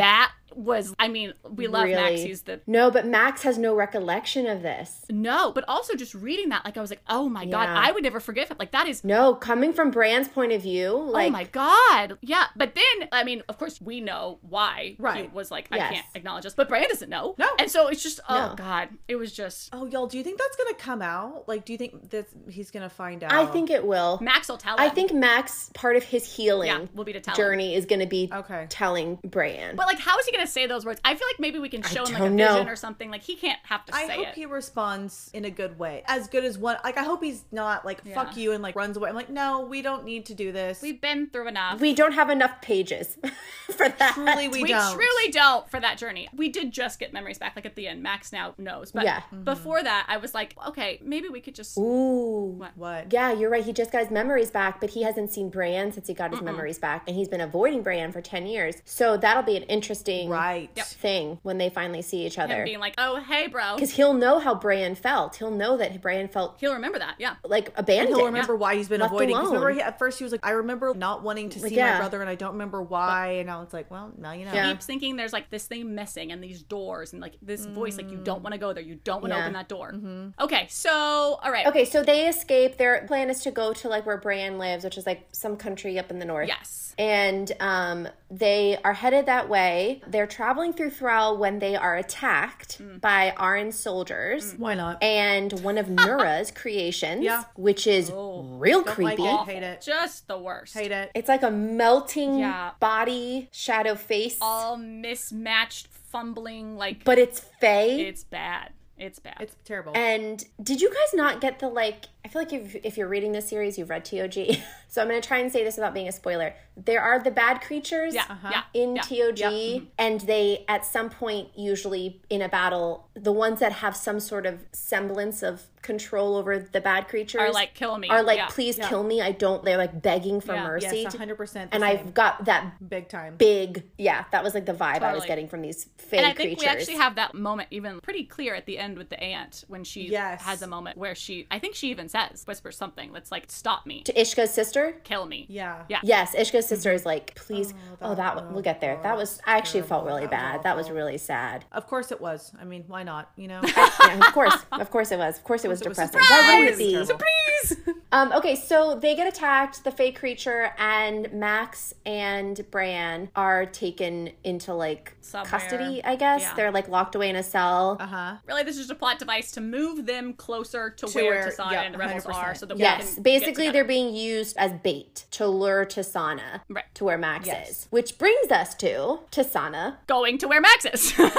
was, I mean, we love Really? Max. He's the No, but Max has no recollection of this. no, but also just reading that, like I was like, oh my god, Yeah. I would never forgive him. Like that is. No, coming from Bran's point of view, like Oh my god. Yeah. But then, I mean, of course, we know why he Right. was like, Yes. I can't acknowledge this. But Bran doesn't know. No. And so it's just, oh No. god. It was just, Oh, y'all, do you think that's gonna come out? Like, do you think that he's gonna find out? I think it will. Max will tell him. I think Max, part of his healing Yeah, will be to tell him. journey is going to be Okay. telling Bran. But like, how is he going to say those words? I feel like maybe we can show him like a don't know. vision or something. Like, he can't have to I say hope it. he responds in a good way, as good as one. Like, I hope he's not like fuck Yeah. you and like runs away. I'm like, no, we don't need to do this. We've been through enough. We don't have enough pages for that. truly we, We don't. truly don't for that journey. We did just get memories back, like at the end. Max now knows. But Yeah. before that, I was like, okay, maybe we could just. Ooh. What? What? Yeah, you're right. He just got his memories back, but he hasn't seen Bran since he got his memories back, and he's been avoiding Bran for ten years. So that'll be an interesting Right. Yep. thing when they finally see each Him other. being like, oh, hey, bro. Because he'll know how Bran felt. He'll know that Bran felt He'll remember that. Yeah. like abandoned. He'll remember why he's been Left avoiding. Because remember, alone. he, at first he was like, I remember not wanting to see yeah. my brother, and I don't remember why. And now it's like, well, now you know. Yeah. Keeps thinking there's like this thing missing and these doors and like this voice, like you don't want to go there. You don't want to Yeah. open that door. Okay. So, all right. Okay, so they escape. Their plan is to go to like where Bran lives, which is like some country up in the north. Yes. And um, they are headed that way. They're traveling through Thrall when they are attacked Mm. by Arryn soldiers. Why not? And one of Nura's creations, Yeah. which is Oh. real Don't like creepy. it. Hate it. Just the worst. Hate it. It's like a melting Yeah. body shadow face, All mismatched, fumbling, like but it's fey. it's bad. It's bad. It's terrible. And did you guys not get the like? I feel like if, if you're reading this series, you've read T O G. So I'm going to try and say this without being a spoiler. There are the bad creatures yeah. Yeah. in yeah. T O G, and they at some point, usually in a battle, the ones that have some sort of semblance of control over the bad creatures Are like, kill me. Are like, Yeah. please Yeah. kill me. I don't. They're like begging for Yeah. mercy. yes, one hundred percent. And I've got that big time. big, yeah, that was like the vibe I was Totally. getting from these fey And I think creatures. we actually have that moment even pretty clear at the end with the aunt when she Yes. has a moment where she, I think she even says, whispers something that's like, stop me, to Ishka's sister. kill me. Yeah. Yeah. Yes, Ishka's sister is like, please. Oh, that- that, oh, we'll get there. God, That was. I actually felt terrible. really That was bad. That was awful. really sad. Of course it was. I mean, why not? You know. Yeah, of course, of course it was. Of course it was It was depressing. surprise! Why wouldn't it It was be? terrible. Please. Um, okay, so they get attacked. The fake creature and Max and Bran are taken into like Somewhere. custody. I guess Yeah. they're like locked away in a cell. Uh huh. Really, this is just a plot device to move them closer to, To where where- Tasana yeah, and the rebels one hundred percent. are, so that we Yes, can basically get they're together. being used as bait to lure Tasana Right. to where Max Yes. is. Which brings us to Tasana going to where Max is. and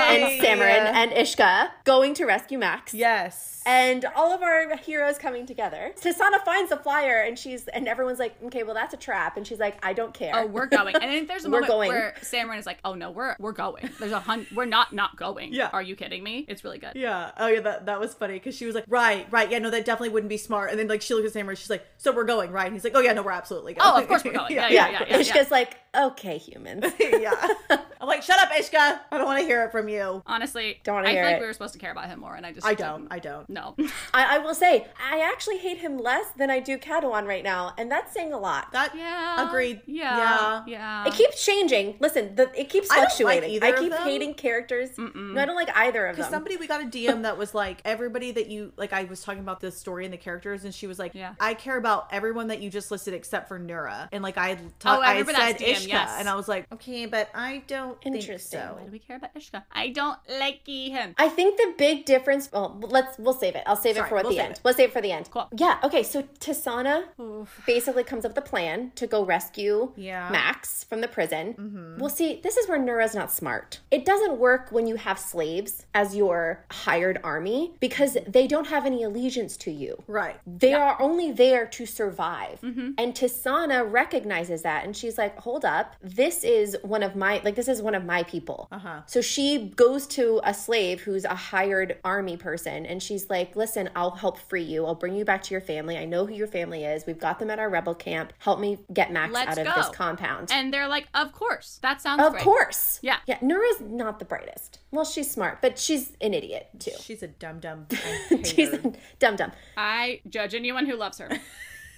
Samarin and Ishka going to rescue Max. Yes. And all of our heroes coming together. Tasana finds the flyer and she's and everyone's like, okay, well that's a trap. And she's like, I don't care. Oh, we're going. And then there's a We're moment going. where Samarin is like, "Oh no, we're we're going. There's a hun- we're not not going. Yeah. Are you kidding me? It's really good. Yeah. Oh, yeah. That, that was funny because she was like, right, right. Yeah, no, that definitely wouldn't be smart. And then like she looked at Sam and she's like, so we're going, right? And he's like, oh yeah, no, we're absolutely going. Oh, of course we're going. Yeah, yeah, yeah, yeah, yeah. Ishka's like, okay, humans. yeah. I'm like, shut up, Ishka. I don't want to hear it from you. Honestly, Don't wanna I hear feel like it. we were supposed to care about him more, and I just I don't. didn't. I don't. No. I, I will say, I actually hate him less than I do Cadawan right now, and that's saying a lot. That yeah. agreed. Yeah. Yeah. Yeah. It keeps changing. Listen, the, it keeps I don't like fluctuating. either I of keep them. hating characters. No, I don't like either of them. Because somebody, we got a D M that was like, everybody that you, like, I was talking about the story and the characters, and she was like, Yeah. I care about everyone that you just listed except for Nura. And, like, I, ta- Oh, I I remember said that D M, Ishka, yes. and I was like, okay, but I don't Interesting. think Why do so. we care about Ishka? I don't like him. I think the big difference. Well, let's we'll save it. I'll save Sorry, it for at we'll the save end. it. We'll save it for the end. Cool. Yeah. Okay. So Tasana basically comes up with a plan to go rescue Yeah. Max from the prison. Well, see, this is where Nura's not smart. It doesn't work when you have slaves as your hired army because they don't have any allegiance to you. Right. They are only there to survive. And Tasana recognizes that and she's like, hold up, this is one of my, like, this is one of my people. Uh-huh. So she goes to a slave who's a hired army person and she's like, listen, I'll help free you. I'll bring you back to your family. I know who your family is. We've got them at our rebel camp. Help me get Max Let's out of go. this compound. And they're like, of course. That sounds of great. course. Yeah. Yeah. Nura's not the brightest. Well, she's smart, but she's an idiot too. She's a dum dum. I hate She's her. dumb dumb. I judge anyone who loves her.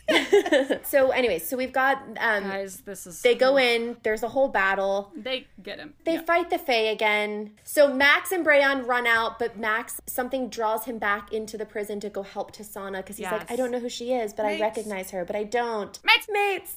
So anyways, so we've got um Guys, this is... they go in, there's a whole battle. They get him. They Yeah. fight the Fae again. So Max and Brayon run out, but Max, something draws him back into the prison to go help Tasana because he's Yes. like, I don't know who she is, but Mates. I recognize her, but I don't. Mates. Mates.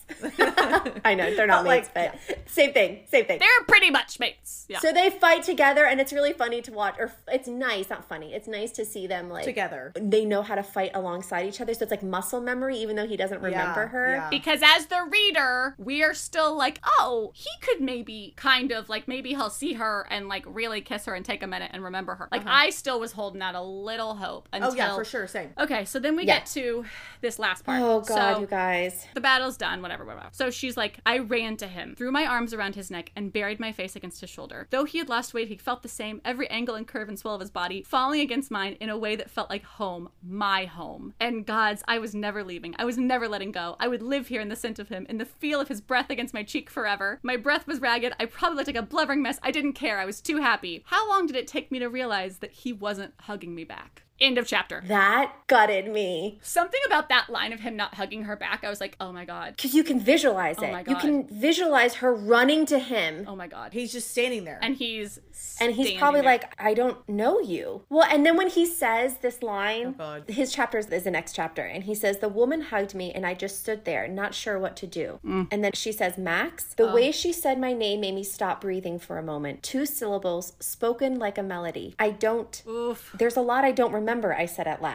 I know, they're not But, mates, like, but same thing, same thing. They're pretty much mates. Yeah. So they fight together, and it's really funny to watch, or it's nice, not funny. It's nice to see them like Together. They know how to fight alongside each other, so it's like muscle memory, even though he doesn't remember Yeah, her. yeah. Because as the reader, we are still like, oh, he could maybe kind of like, maybe he'll see her and like really kiss her and take a minute and remember her. Like, Uh-huh. I still was holding out a little hope until. Oh, yeah, for sure. Same. Okay, so then we Yeah. get to this last part. Oh god, So, you guys. the battle's done, whatever, whatever. So she's like, I ran to him, threw my arms around his neck, and buried my face against his shoulder. Though he had lost weight, he felt the same, every angle and curve and swell of his body, falling against mine in a way that felt like home, my home. And God's, I was never leaving. I was never letting go. I would live here in the scent of him, in the feel of his breath against my cheek forever. My breath was ragged. I probably looked like a blubbering mess. I didn't care. I was too happy. How long did it take me to realize that he wasn't hugging me back? End of chapter. That gutted me. Something about that line of him not hugging her back, I was like, oh my God. Because you can visualize it. my You God. can visualize her running to him. Oh my God. He's just standing there. And he's And he's standing probably there. like, I don't know you. Well, and then when he says this line, Oh, God. his chapter is the next chapter, and he says, the woman hugged me, and I just stood there, not sure what to do. Mm. And then she says, Max, Oh. the way she said my name made me stop breathing for a moment. Two syllables, spoken like a melody. I don't, Oof. there's a lot I don't remember, I said at last.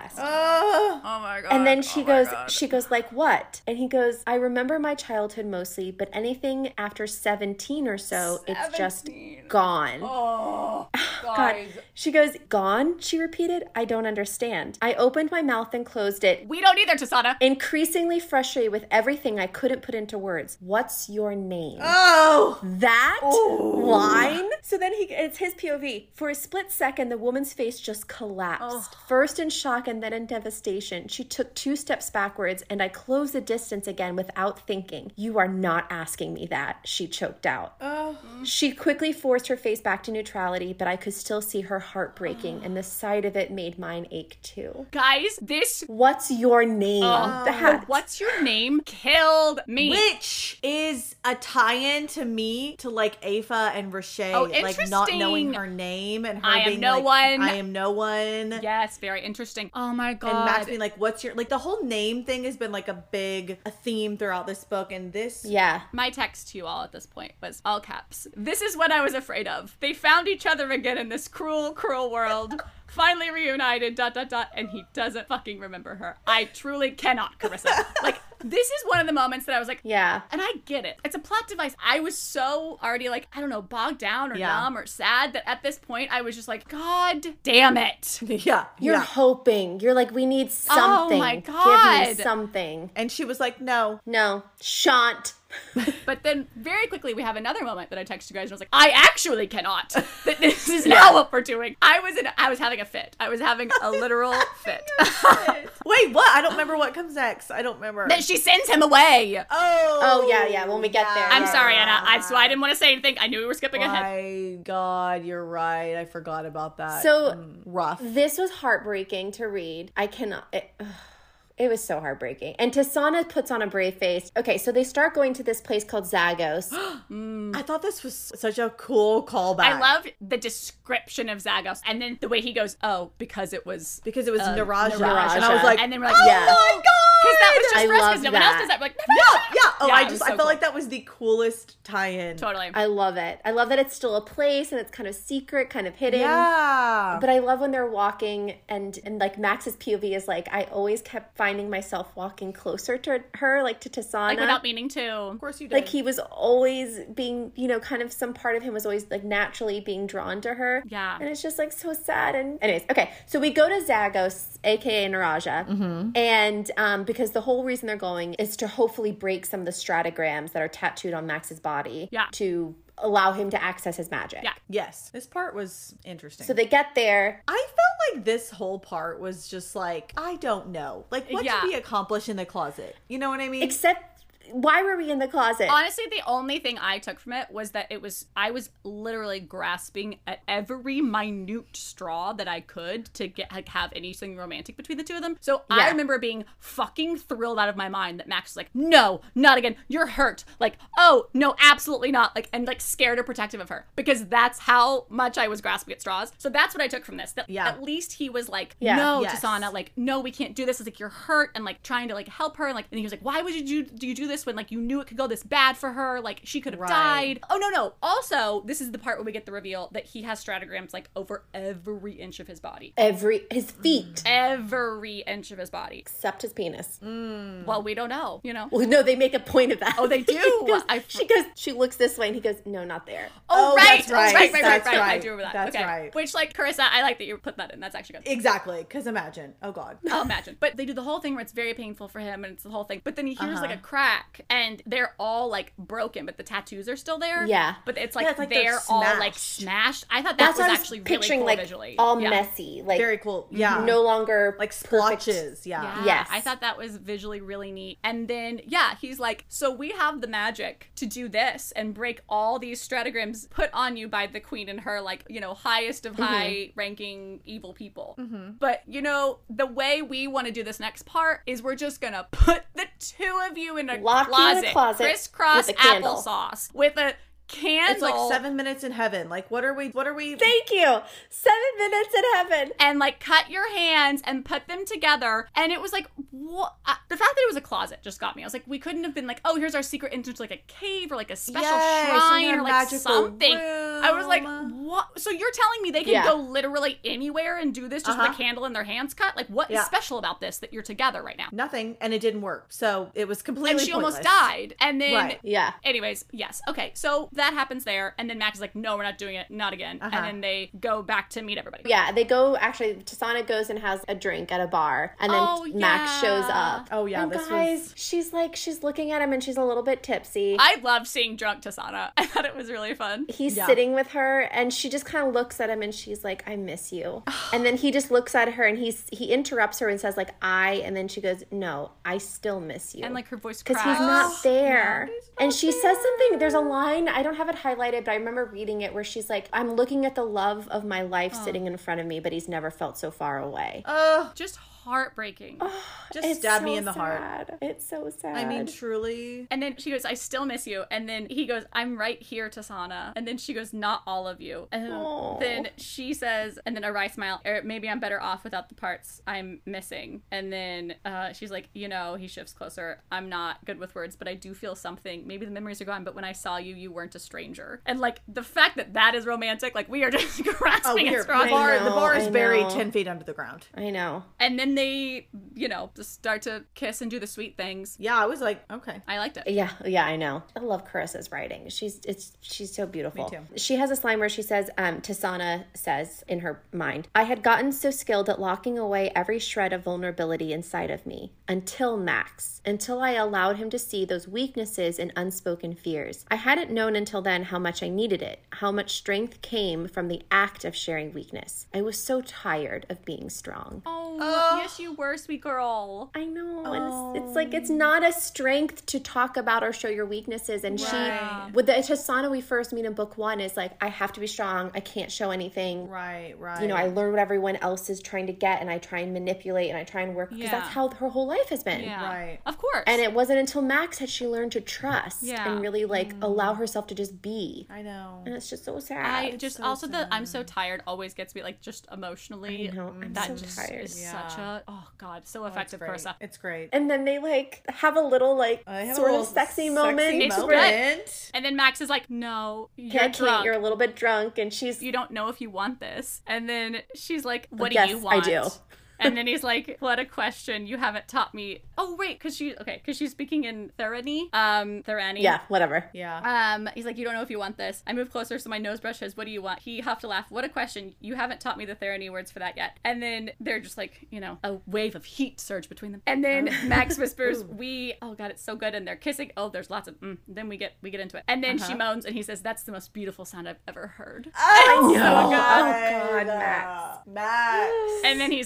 Oh, Oh my God. And then she Oh my goes, God. she goes like, what? And he goes, I remember my childhood mostly, but anything after seventeen or so, it's just seventeen. gone. Oh, God. guys. She goes, gone? She repeated. I don't understand. I opened my mouth and closed it, We don't either, Tasana. increasingly frustrated with everything I couldn't put into words. What's your name? oh, That line? So then he, it's his P O V. For a split second, the woman's face just collapsed. First in shock and then in devastation. She took two steps backwards, and I closed the distance again without thinking. You are not asking me that, she choked out. oh. She quickly forced her face back to neutrality, but I could still see her heart breaking, and the sight of it made mine ache too. Guys, this. What's your name? Oh, That. what's your name? Killed me. Which is a tie-in to me to like Aoife and Roche, Oh, like not knowing interesting. her name and her I am being no like, one. I am no one. Yes, very interesting. Oh my God. And Max being like, what's your, like the whole name thing has been like a big a theme throughout this book, and this Yeah. My text to you all at this point was all caps. This is what I was afraid of. They found each other again in this cruel, cruel world. Finally reunited, dot, dot, dot, and he doesn't fucking remember her. I truly cannot, Carissa. Like, this is one of the moments that I was like, Yeah. and I get it. It's a plot device. I was so already like, I don't know, bogged down or Yeah. numb or sad that at this point I was just like, God damn it. yeah, You're yeah. hoping. You're like, we need something. my Give God. me something. And she was like, no. No. Shan't. But then very quickly we have another moment that I texted you guys and I was like, I actually cannot. That this is not what we're doing. I was in I was having a fit. I was having a literal fit. Wait, what? I don't remember what comes next. I don't remember. That she sends him away. oh, Oh, yeah, yeah, when we get there. I'm Yeah. sorry, Anna. I so I didn't want to say anything. I knew we were skipping ahead. My God, you're right. I forgot about that. So- Mm, rough. This was heartbreaking to read. I cannot. It, ugh, it was so heartbreaking. And Tasana puts on a brave face. Okay, so they start going to this place called Zagos. I thought this was such a cool callback. I love the description of Zagos, and then the way he goes, "Oh, because it was because it was uh, Naraja. Naraja. And I was like, and then we're like, oh Yeah. my God. because that was just I for us, love because no one else that. does that." We're like, Yeah, yeah. Oh, Yeah, I it just, was I so felt cool. like that was the coolest tie-in. totally. I love it. I love that it's still a place and it's kind of secret, kind of hidden. Yeah. But I love when they're walking and, and like Max's P O V is like, I always kept finding myself walking closer to her, like to Tasana. Like without meaning to. Of course you did. Like he was always being, you know, kind of some part of him was always like naturally being drawn to her. Yeah. And it's just like so sad. And anyways, okay. So we go to Zagos, aka Naraja. Mm-hmm. And um, because the whole reason they're going is to hopefully break some of the stratagrams that are tattooed on Max's body. Yeah. To allow him to access his magic. Yeah. Yes. This part was interesting. So they get there. I felt like this whole part was just like, I don't know. Like, what Yeah. did we accomplish in the closet? You know what I mean? Except why were we in the closet? Honestly, the only thing I took from it was that it was, I was literally grasping at every minute straw that I could to get like, have anything romantic between the two of them. So Yeah. I remember being fucking thrilled out of my mind that Max was like, no, not again. You're hurt. Like, oh, no, absolutely not. Like, and like scared or protective of her, because that's how much I was grasping at straws. So that's what I took from this. That Yeah. at least he was like, Yeah. no, Yes. Tasana, like, no, we can't do this. It's like, you're hurt, and like trying to like help her. And like, and he was like, why would you do, do you do this when like you knew it could go this bad for her? Like, she could have Right. died. Oh, no, no. Also, this is the part where we get the reveal that he has stratagrams like over every inch of his body. Every his feet, Every inch of his body. except his penis. Well, we don't know, you know. Well, no, they make a point of that. Oh, they do? He goes- I- she goes, she looks this way, and he goes, no, not there. Oh, Oh, right. that's right. right, right, That's right, right. I right. do remember that. That's okay. right. Which, like, Carissa, I like that you put that in. That's actually good. Exactly. Because imagine. Oh, God. I'll imagine. But they do the whole thing where it's very painful for him, and it's the whole thing. But then he hears Uh-huh. like a crack, and they're all like broken, but the tattoos are still there. Yeah. But it's like, Yeah, it's like they're they're all like smashed. smashed. I thought that That's was what I was actually picturing, really cool like visually. all Yeah. messy, like Very cool. Yeah. no longer Like perfect. splotches. Yeah. Yeah, Yes. I thought that was visually really neat. And then, yeah, he's like, so we have the magic to do this and break all these stratagrams put on you by the queen and her, like, you know, highest of high ranking evil people. But, you know, the way we want to do this next part is we're just going to put the two of you in a Lock you in closet, a closet crisscross with a candle. applesauce with a candle. It's like seven minutes in heaven. Like, what are we? What are we? Thank you. Seven minutes in heaven. and like cut your hands and put them together. And it was like, what? Uh, the fact that it was a closet just got me. I was like, we couldn't have been like, oh, here's our secret entrance to like a cave or like a special Yes, shrine in a or like magical something. I was like, room. what? So you're telling me they can Yeah. go literally anywhere and do this just with Uh-huh. a candle and their hands cut? Like, what is Yeah. special about this that you're together right now? Nothing, and it didn't work. So it was completely. And she almost pointless. died. And then Right. Yeah. anyways, yes. Okay. So that happens there. And then Max is like, no, we're not doing it. Not again. Uh-huh. And then they go back to meet everybody. Yeah, they go, actually, Tasana goes and has a drink at a bar, and then Oh, Max yeah. shows up. Oh, yeah, And this guys, was- she's like, she's looking at him, and she's a little bit tipsy. I love seeing drunk Tasana. I thought it was really fun. He's Yeah. sitting with her, and she just kind of looks at him, and she's like, I miss you. And then he just looks at her, and he's he interrupts her and says, like, I, and then she goes, no, I still miss you. And like her voice because cracks. he's not there. Yeah, he's and not she says something, there's a line, I don't have it highlighted, but I remember reading it where she's like, I'm looking at the love of my life Oh. sitting in front of me, but he's never felt so far away. Ugh. Just heartbreaking. Just It's stab so me in the heart. sad. It's so sad. I mean, truly. And then she goes, I still miss you. And then he goes, I'm right here, Tasana. And then she goes, not all of you. And Aw. then she says, and then a wry smile, "Er, maybe I'm better off without the parts I'm missing. And then uh, she's like, you know, he shifts closer. I'm not good with words, but I do feel something. Maybe the memories are gone, but when I saw you, you weren't a stranger. And like the fact that that is romantic, like we are just Oh, grasping at weird. straws. The bar, I the know, bar is I buried know. ten feet under the ground. I know. And then they, you know, just start to kiss and do the sweet things. Yeah, I was like, okay. I liked it. Yeah, yeah, I know. I love Carissa's writing. She's it's she's so beautiful. Me too. She has this line where she says, um, Tasana says in her mind, I had gotten so skilled at locking away every shred of vulnerability inside of me until Max, until I allowed him to see those weaknesses and unspoken fears. I hadn't known until then how much I needed it, how much strength came from the act of sharing weakness. I was so tired of being strong. Oh, Oh. yes, you were, sweet girl. I know. And it's, it's like, it's not a strength to talk about or show your weaknesses. And Right. she, with the Tasana we first meet in book one, is like, I have to be strong. I can't show anything. Right, right. You know, I learn what everyone else is trying to get, and I try and manipulate, and I try and work, because Yeah. that's how her whole life has been. Yeah. Right. Of course. And it wasn't until Max had she learned to trust Yeah. and really like allow herself to just be. I know. And it's just so sad. I just so also the I'm so tired always gets me like just emotionally. I know, I'm that so just tired. is Yeah. such a oh god, so It's effective, great. Carissa. It's great. and then they like have a little like I have a sort little of sexy, sexy moment. It's moment. And then Max is like, "No, Yeah, you're I can't. drunk. You're a little bit drunk, and she's You don't know if you want this." And then she's like, "What Yes, do you I want?" do. And then he's like, "What a question! You haven't taught me." Oh wait, because she okay, because she's speaking in Therani. Um, Therani. yeah, whatever. Yeah. Um, he's like, "You don't know if you want this." I move closer so my nose brush says, "What do you want?" He huffed a laugh. "What a question! You haven't taught me the Therani words for that yet." And then they're just like, you know, a wave of heat surge between them. And then Max whispers, "We, oh god, it's so good." And they're kissing. Oh, there's lots of. Mm. Then we get we get into it. And then she moans, and he says, "That's the most beautiful sound I've ever heard." I know. So Oh, God, good. Max. Max. And then he's like, "You're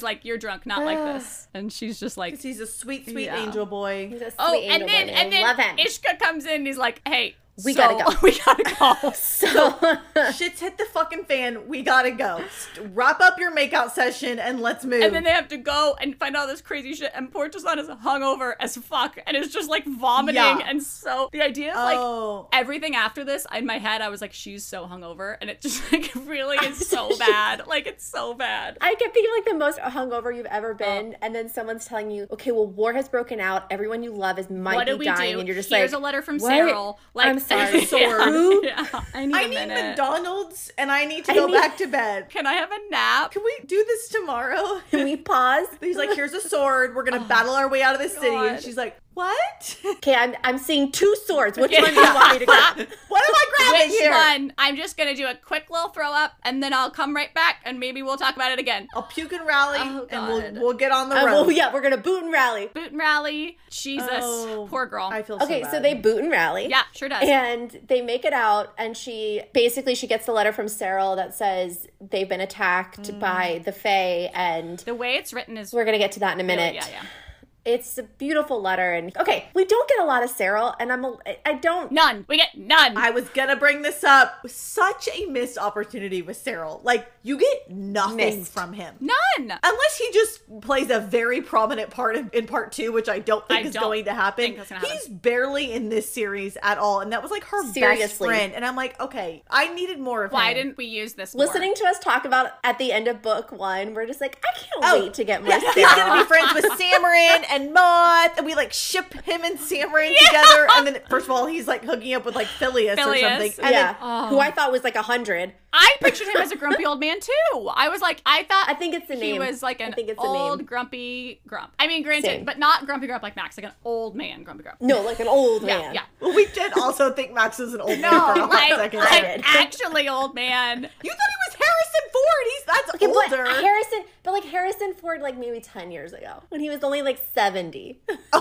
drunk, not like this. And she's just like, he's a sweet, sweet Yeah. angel boy. He's a sweet oh, angel and then boy. and then Love him. Ishka comes in. And he's like, hey. We so, gotta go. We gotta go. So Shit's hit the fucking fan. We gotta go. Wrap up your makeout session and let's move. And then they have to go and find all this crazy shit. And poor Tasana is hungover as fuck and is just like vomiting. Yeah. And so the idea of like Oh. everything after this, in my head, I was like, she's so hungover. And it just like really is so bad. Like it's so bad. I kept thinking like the most hungover you've ever been, and then someone's telling you, okay, well, war has broken out. Everyone you love is might What be do we dying, do? and you're just Here's like, a letter from what? Cyril. Like, I'm sorry. yeah. Who? Yeah. I need I a need minute. McDonald's and I need to I go need- back to bed. Can I have a nap? Can we do this tomorrow? Can we pause? He's like, here's a sword. We're gonna battle our way out of the city. And God. she's like, what? Okay, I'm I'm seeing two swords. Which Okay. one do you want me to grab? What am I grabbing Which here? one? I'm just gonna do a quick little throw up, and then I'll come right back, and maybe we'll talk about it again. I'll puke and rally, Oh, and God. we'll we'll get on the Uh, road. well, yeah, we're gonna boot and rally. Boot and rally. Jesus, Oh, poor girl. I feel Okay, so, so bad. they boot and rally. yeah, sure does. And they make it out, and she basically she gets the letter from Cyril that says they've been attacked Mm. by the Fae, and the way it's written is we're gonna get to that in a minute. Yeah, yeah. It's a beautiful letter, and okay, we don't get a lot of Cyril, and I'm a, I don't. None. We get none. I was gonna bring this up. Such a missed opportunity with Cyril. Like, you get nothing Missed. from him. None. Unless he just plays a very prominent part in, in part two, which I don't think I is don't going to happen. think that's gonna happen. He's barely in this series at all, and that was like her best Seriously. friend. And I'm like, okay, I needed more of Why him. didn't we use this more? Listening to us talk about at the end of book one, we're just like, I can't Oh, wait to get more yeah, Cyril. he's gonna be friends with Samarin and Moth, and we like ship him and Samarin together. And then first of all, he's like hooking up with like Phileas, Phileas, or something. And yeah, then, Oh. who I thought was like a hundred. I pictured him as a grumpy old man too. I was like, I thought I think it's the he name. was like I an think it's the old name. grumpy grump. I mean, granted, Same. but not grumpy grump like Max, like an old man grumpy grump. No, like an old Yeah, man. yeah. well, we did also think Max was an old man No, for a hot like, second. like did. actually old man. You thought he was Harrison Ford. He's that's Okay, older. but Harrison, but like Harrison Ford, like maybe ten years ago when he was only like seventy.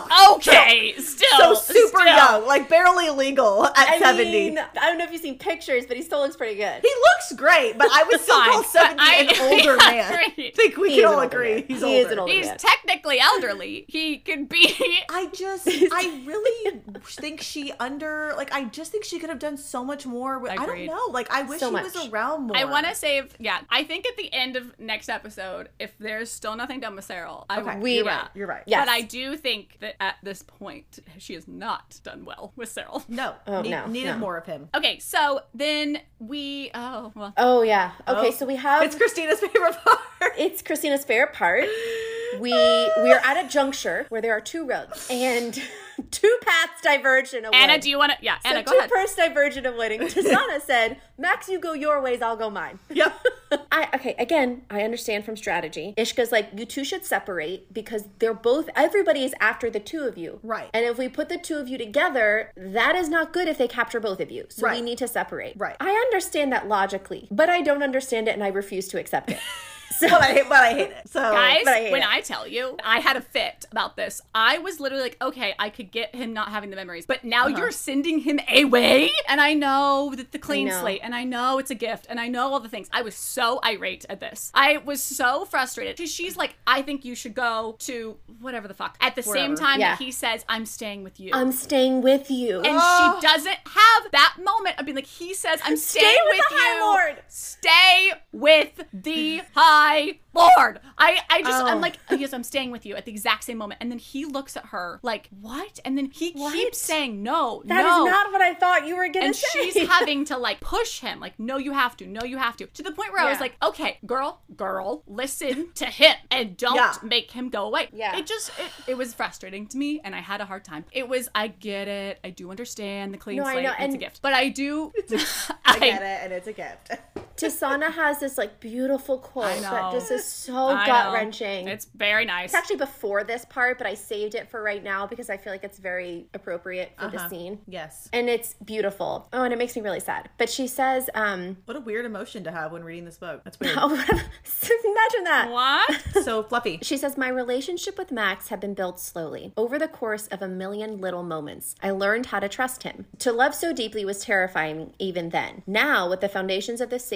Okay, still, so super still. young, like barely legal at I seventy. mean, I don't know if you've seen pictures, but he still looks pretty good. He looks great, but I would still Fine, call but seventy I- an older yeah, man. agree. I think we He can is all an older agree. man. He's He older. is an older He's man. technically elderly. He could be. I just, I really think she under, like, I just think she could have done so much more. With, I don't Agreed. know. Like, I wish So she much. was around more. I want to save. Yeah, I think at the end of next episode, if there's still nothing done with Cyril, I Okay, will. We- you're yeah. right. You're right. Yes. But I do think that at this point, she has not done well with Cyril. No. Oh, need- no, Needed no. more of him. Okay, so then we. Oh, well. Oh yeah. Okay, Oh. so we have It's Christina's favorite part. it's Christina's favorite part. We we are at a juncture where there are two roads and two paths diverge in a Anna, wood. do you want to? Yeah, So Anna, go two ahead. paths diverge in a wedding. Tasana said, "Max, you go your ways, I'll go mine." Yep. I okay, again, I understand from strategy. Ishka's like, you two should separate because they're both everybody is after the two of you. Right. And if we put the two of you together, that is not good if they capture both of you. So we Right. need to separate. Right. I understand that logically, but I don't understand it and I refuse to accept it. So but I hate, but I hate it. So Guys, but I hate when it. I tell you, I had a fit about this. I was literally like, okay, I could get him not having the memories, but now Uh-huh. you're sending him away? And I know that the clean know. slate, and I know it's a gift, and I know all the things. I was so irate at this. I was so frustrated. She- She's like, I think you should go to whatever the fuck. At the same Wherever. time Yeah. that he says, I'm staying with you. I'm staying with you. and Oh. she doesn't have that moment of being like, he says, I'm staying with with the High you. Lord. Stay with the High Lord. I, I just, Oh. I'm like, oh, yes, I'm staying with you at the exact same moment. And then he looks at her like, what? And then he What? keeps saying, no, That is no. not what I thought you were gonna and say. she's having to like push him, like, no, you have to, no, you have to. To the point where I was Yeah. like, okay, girl, girl, listen to him and don't Yeah. make him go away. Yeah. It just, it, it was frustrating to me and I had a hard time. It was, I get it. I do understand the clean No, I slate. know, It's a and- gift. But I do, I get it, and it's a gift. Tasana has this like beautiful quote I know. that just is so I gut know. wrenching. It's very nice. It's actually before this part, but I saved it for right now because I feel like it's very appropriate for the Uh-huh. scene. Yes. And it's beautiful. Oh, and it makes me really sad. But she says, um, What a weird emotion to have when reading this book. That's weird. oh, imagine that. What? So fluffy. She says, my relationship with Max had been built slowly, over the course of a million little moments. I learned how to trust him. To love so deeply was terrifying even then. Now, with the foundations of this safety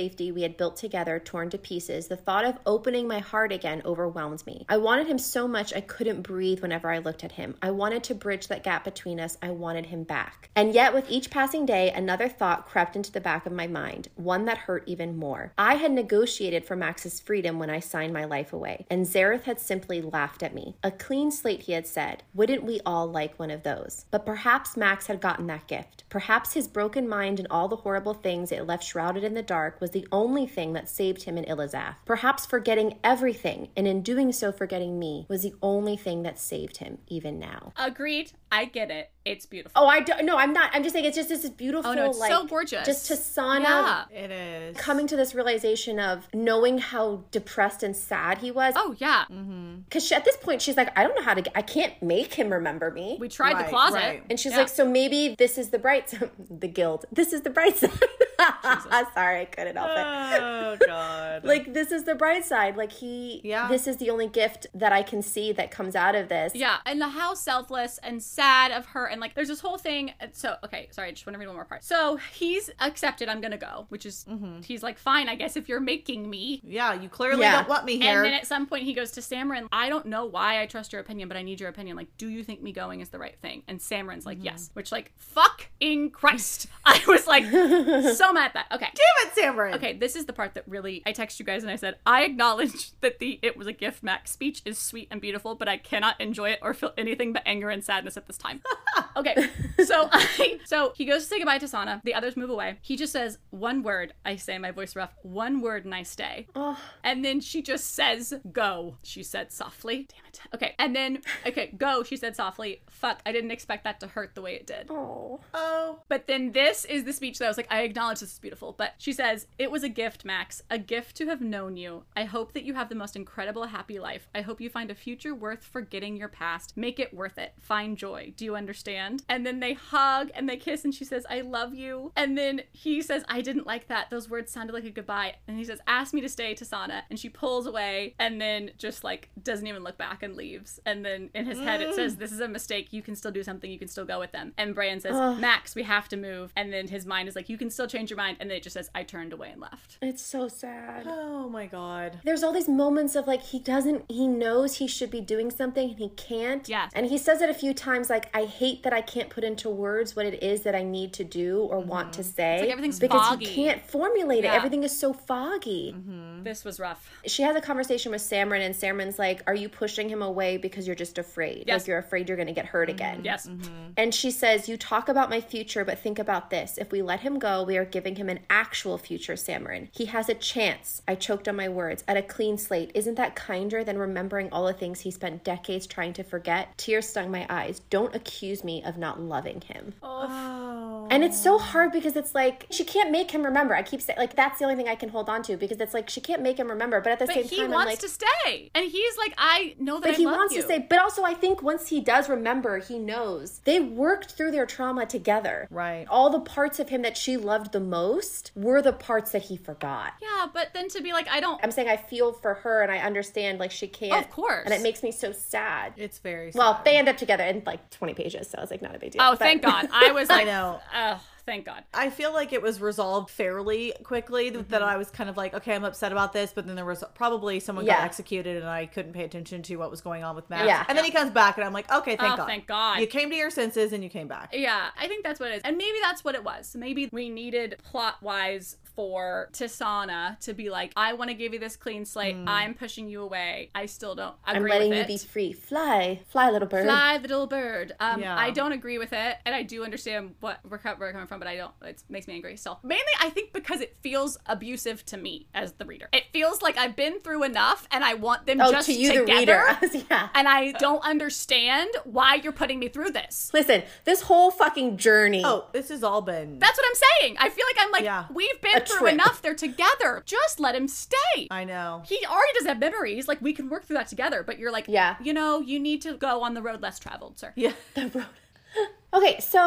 safety we had built together torn to pieces, the thought of opening my heart again overwhelmed me. I wanted him so much I couldn't breathe whenever I looked at him. I wanted to bridge that gap between us. I wanted him back. And yet, with each passing day, another thought crept into the back of my mind, one that hurt even more. I had negotiated for Max's freedom when I signed my life away, and Zareth had simply laughed at me. A clean slate, he had said. Wouldn't we all like one of those? But perhaps Max had gotten that gift. Perhaps his broken mind and all the horrible things it left shrouded in the dark was the only thing that saved him in Ilizath. Perhaps forgetting everything, and in doing so forgetting me, was the only thing that saved him, even now. Agreed. I get it. It's beautiful. Oh, I don't, no, I'm not. I'm just saying it's just this beautiful, oh, no, it's like, so gorgeous. Just Tasana yeah. It is. coming to this realization of knowing how depressed and sad he was. Oh, yeah. Because mm-hmm. at this point, she's like, I don't know how to, I can't make him remember me. We tried right, the closet. Right. And she's yeah. like, so maybe this is the bright side. The guild. This is the bright side. Sorry, I couldn't help it. Oh, God. Like, this is the bright side. Like, he, yeah. this is the only gift that I can see that comes out of this. Yeah. And the how selfless and sad of her. And like, there's this whole thing. So, okay, sorry, I just want to read one more part. So he's accepted, I'm going to go, which is, mm-hmm. he's like, fine, I guess if you're making me. Yeah, you clearly Yeah. don't want me here. And then at some point he goes to Samharin, I don't know why I trust your opinion, but I need your opinion. Like, do you think me going is the right thing? And Samharin's like, mm-hmm. yes. Which, like, fucking Christ. I was like, so mad at that. Okay. Damn it, Samharin. Okay, this is the part that really, I text you guys and I said, I acknowledge that the it was a gift Max speech is sweet and beautiful, but I cannot enjoy it or feel anything but anger and sadness at this time. Okay, so I, so he goes to say goodbye to Sana. The others move away. He just says one word. I say, my voice rough, one word and I stay. Oh. And then she just says, go, she said softly. Damn it. Okay, and then, okay, go, she said softly. Fuck, I didn't expect that to hurt the way it did. Oh. Oh. But then this is the speech that I was like, I acknowledge this is beautiful. But she says, it was a gift, Max, a gift to have known you. I hope that you have the most incredible, happy life. I hope you find a future worth forgetting your past. Make it worth it. Find joy. Do you understand? And then they hug and they kiss and she says, I love you. And then he says, I didn't like that. Those words sounded like a goodbye. And he says, ask me to stay, Tasana. And she pulls away and then just like doesn't even look back and leaves. And then in his head it says, this is a mistake. You can still do something. You can still go with them. And Bran says, Ugh. Max, we have to move. And then his mind is like, you can still change your mind. And then it just says, I turned away and left. It's so sad. Oh, my God. There's all these moments of like, he doesn't, he knows he should be doing something and he can't. Yes. And he says it a few times, like, I hate that I can't put into words what it is that I need to do or mm-hmm. want to say. It's like everything's because foggy. he can't formulate Yeah. it. Everything is so foggy. Mm-hmm. This was rough. She has a conversation with Samharin and Samharin's like, are you pushing him away because you're just afraid? Yes. Like you're afraid you're going to get hurt again. Yes. Mm-hmm. And she says, you talk about my future, but think about this. If we let him go, we are giving him an actual future, Samharin. He has a chance. I choked on my words. At a clean slate. Isn't that kinder than remembering all the things he spent decades trying to forget? Tears stung my eyes. Don't accuse me of not loving him. Oh. And it's so hard because it's like, she can't make him remember. I keep saying, like, that's the only thing I can hold on to because it's like, she can't make him remember. But at the But same he time, wants I'm like, to stay. And he's like, I know that but I he love wants you. to say, but also I think once he does remember, he knows they worked through their trauma together. Right. All the parts of him that she loved the most were the parts that he forgot. Yeah, but then to be like, I don't... I'm saying I feel for her and I understand like she can't. Of course. And it makes me so sad. It's very sad. Well, they end up together in like twenty pages, so it's like not a big deal. Oh, but- thank God. I was like, I know. oh, thank God. I feel like it was resolved fairly quickly, mm-hmm. that I was kind of like, okay, I'm upset about this, but then there was probably someone Yeah. got executed and I couldn't pay attention to what was going on with Max. Yeah. And then he comes back and I'm like, okay, thank Oh, God. thank God. You came to your senses and you came back. Yeah, I think that's what it is. And maybe that's what it was. Maybe we needed plot-wise for Tisana to be like, I want to give you this clean slate. Mm. I'm pushing you away. I still don't agree I'm letting with you it. be free. Fly. Fly, little bird. Fly, little bird. Um, Yeah. I don't agree with it, and I do understand what where we're coming from, but I don't. It makes me angry still. Mainly, I think because it feels abusive to me as the reader. It feels like I've been through enough, and I want them Oh, just to you, together. the reader. Yeah. And I don't understand why you're putting me through this. Listen, this whole fucking journey. Oh, this has all been... That's what I'm saying. I feel like I'm like, Yeah. we've been A through trip. enough. They're together. Just let him stay. I know. He already does have memories. Like, we can work through that together. But you're like, Yeah. you know, you need to go on the road less traveled, sir. Yeah. The road. Okay, so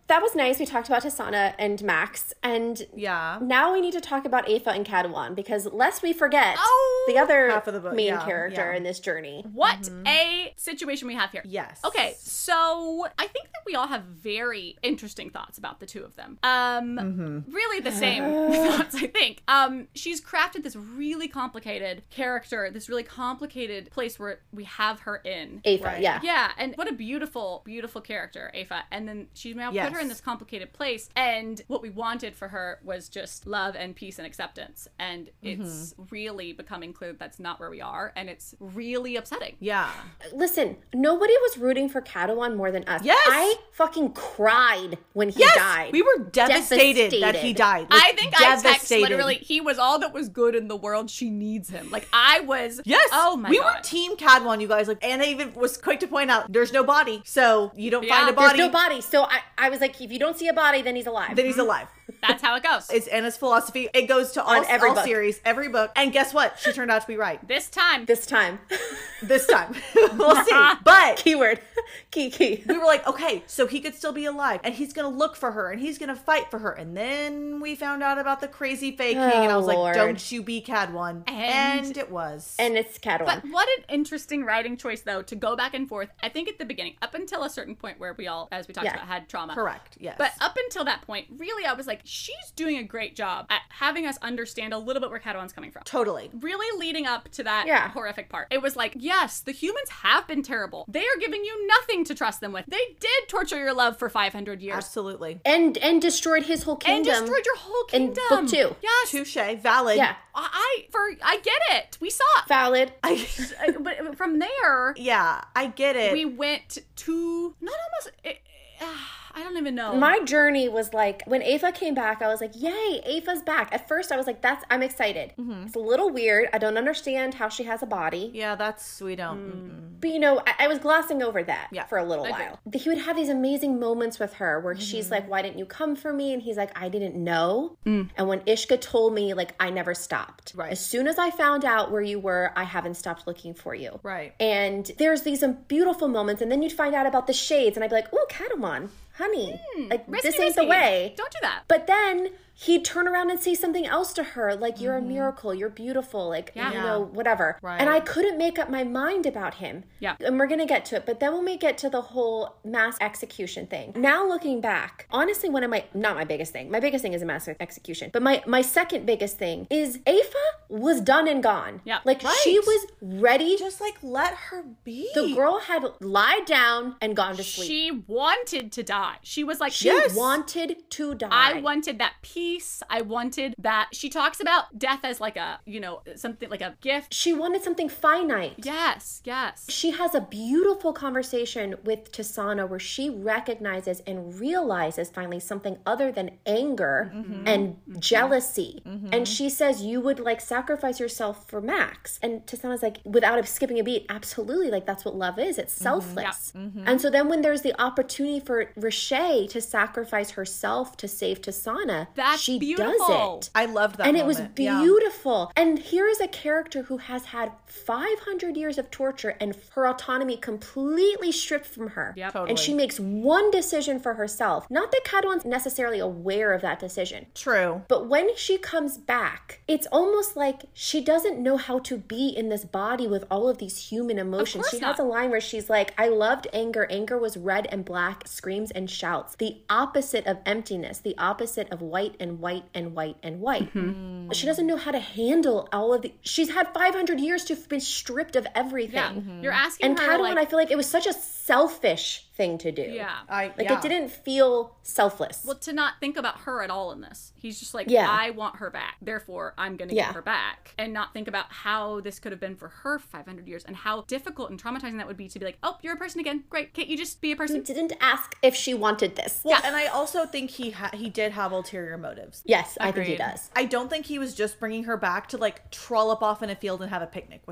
that was nice. We talked about Tasana and Max, and Yeah. now we need to talk about Aoife and Cadawan, because lest we forget Oh, the other half of the book, main yeah, character yeah. in this journey. What a situation we have here. Yes. Okay, so I think that we all have very interesting thoughts about the two of them. Um, really the same thoughts, I think. Um, she's crafted this really complicated character, this really complicated place where we have her in. Aoife, Right. yeah. Yeah, and what a beautiful, beautiful character, Aoife. And then she's now Yes. put her in this complicated place. And what we wanted for her was just love and peace and acceptance. And it's really becoming clear that that's not where we are. And it's really upsetting. Yeah. Listen, nobody was rooting for Cadawan more than us. Yes. I fucking cried when he Yes. died. We were devastated, that he Devastated. died. Like, I think I text devastated. literally, he was all that was good in the world. She needs him. Like, I was. Yes. Oh my we God. were team Cadwan, you guys. Like, Anna even was quick to point out there's no body, so you don't Yeah, find a there's There's body. no body. So I, I was like, if you don't see a body, then he's alive. Then he's alive. That's how it goes. It's Anna's philosophy. It goes to all, On every all book. series, every book. And guess what? She turned out to be right This time. this time. this time. We'll see. But Keyword. Key, key. we were like, okay, so he could still be alive, and he's gonna look for her, and he's gonna fight for her. And then we found out about the crazy fake king, and I was Oh, like, Lord. don't you be Cadwan. And- And it was. And it's Cadawan. But what an interesting writing choice, though, to go back and forth. I think at the beginning, up until a certain point where we all, as we talked Yeah. about, had trauma. Correct, yes. But up until that point, really, I was like, she's doing a great job at having us understand a little bit where Cadawan's coming from. Totally. Really leading up to that Yeah. horrific part. It was like, yes, the humans have been terrible. They are giving you nothing to trust them with. They did torture your love for five hundred years. Absolutely. and and destroyed his whole And kingdom. destroyed your whole in kingdom. book two. Yes. Touche. Valid. Yeah. I, I for I get it. We saw it. Valid. I, Uh, but from there, yeah, I get it. we went to not almost. It, uh, I don't even know. My journey was like, when Aoife came back, I was like, yay, Aoife's back. At first, I was like, that's, I'm excited. It's a little weird. I don't understand how she has a body. yeah, that's, we don't. mm-mm. But, you know, I, I was glossing over that Yeah, for a little agreed. while. He would have these amazing moments with her where she's like, why didn't you come for me? And he's like, I didn't know. And when Ishka told me, like, I never stopped. Right. As soon as I found out where you were, I haven't stopped looking for you. Right. And there's these um, beautiful moments. And then you'd find out about the shades. And I'd be like, oh, Cadawan, honey, like, Risky, this ain't the risky. way. Don't do that. But then he'd turn around and say something else to her, like, you're a miracle, you're beautiful, like, Yeah. you know, whatever. Right. And I couldn't make up my mind about him. Yeah. And we're going to get to it. But then when we get to the whole mass execution thing, now looking back, honestly, one of my, not my biggest thing, my biggest thing is a mass execution. But my, my second biggest thing is Aoife was done and gone. Yeah. Like, Right. she was ready. Just like let her be. The girl had lied down and gone to sleep. She wanted to die. She was like, She Yes. wanted to die. I wanted that peace. I wanted that. She talks about death as like a, you know, something like a gift. She wanted something finite. Yes, yes. She has a beautiful conversation with Tasana where she recognizes and realizes finally something other than anger and jealousy. And she says, you would like sacrifice yourself for Max. And Tasana's like, without skipping a beat, absolutely. Like, that's what love is. It's selfless. And so then when there's the opportunity for Riche to sacrifice herself to save Tasana, That's she beautiful. does it. I loved that And it was moment. Yeah. beautiful. And here is a character who has had five hundred years of torture and her autonomy completely stripped from her. Yep. Totally. And she makes one decision for herself. Not that Cadawan's necessarily aware of that decision. True. But when she comes back, it's almost like she doesn't know how to be in this body with all of these human emotions. course She not. has a line where she's like, I loved anger. Anger was red and black, screams and shouts. The opposite of emptiness, the opposite of white and white and white and white. Mm-hmm. She doesn't know how to handle all of the. She's had five hundred years to have been stripped of everything. Yeah. You're asking And her Cadawan, like, I feel like it was such a selfish thing to do. yeah. I Like, yeah. it didn't feel selfless. Well, to not think about her at all in this. He's just like, Yeah. I want her back. Therefore, I'm going to Yeah. get her back. And not think about how this could have been for her five hundred years and how difficult and traumatizing that would be to be like, oh, you're a person again. Great. Can't you just be a You person? didn't ask if she wanted this. Well, and I also think he ha- he did have ulterior motives. Yes, I think he Agreed. does. I don't think he was just bringing her back to like trollop off in a field and have a picnic with her.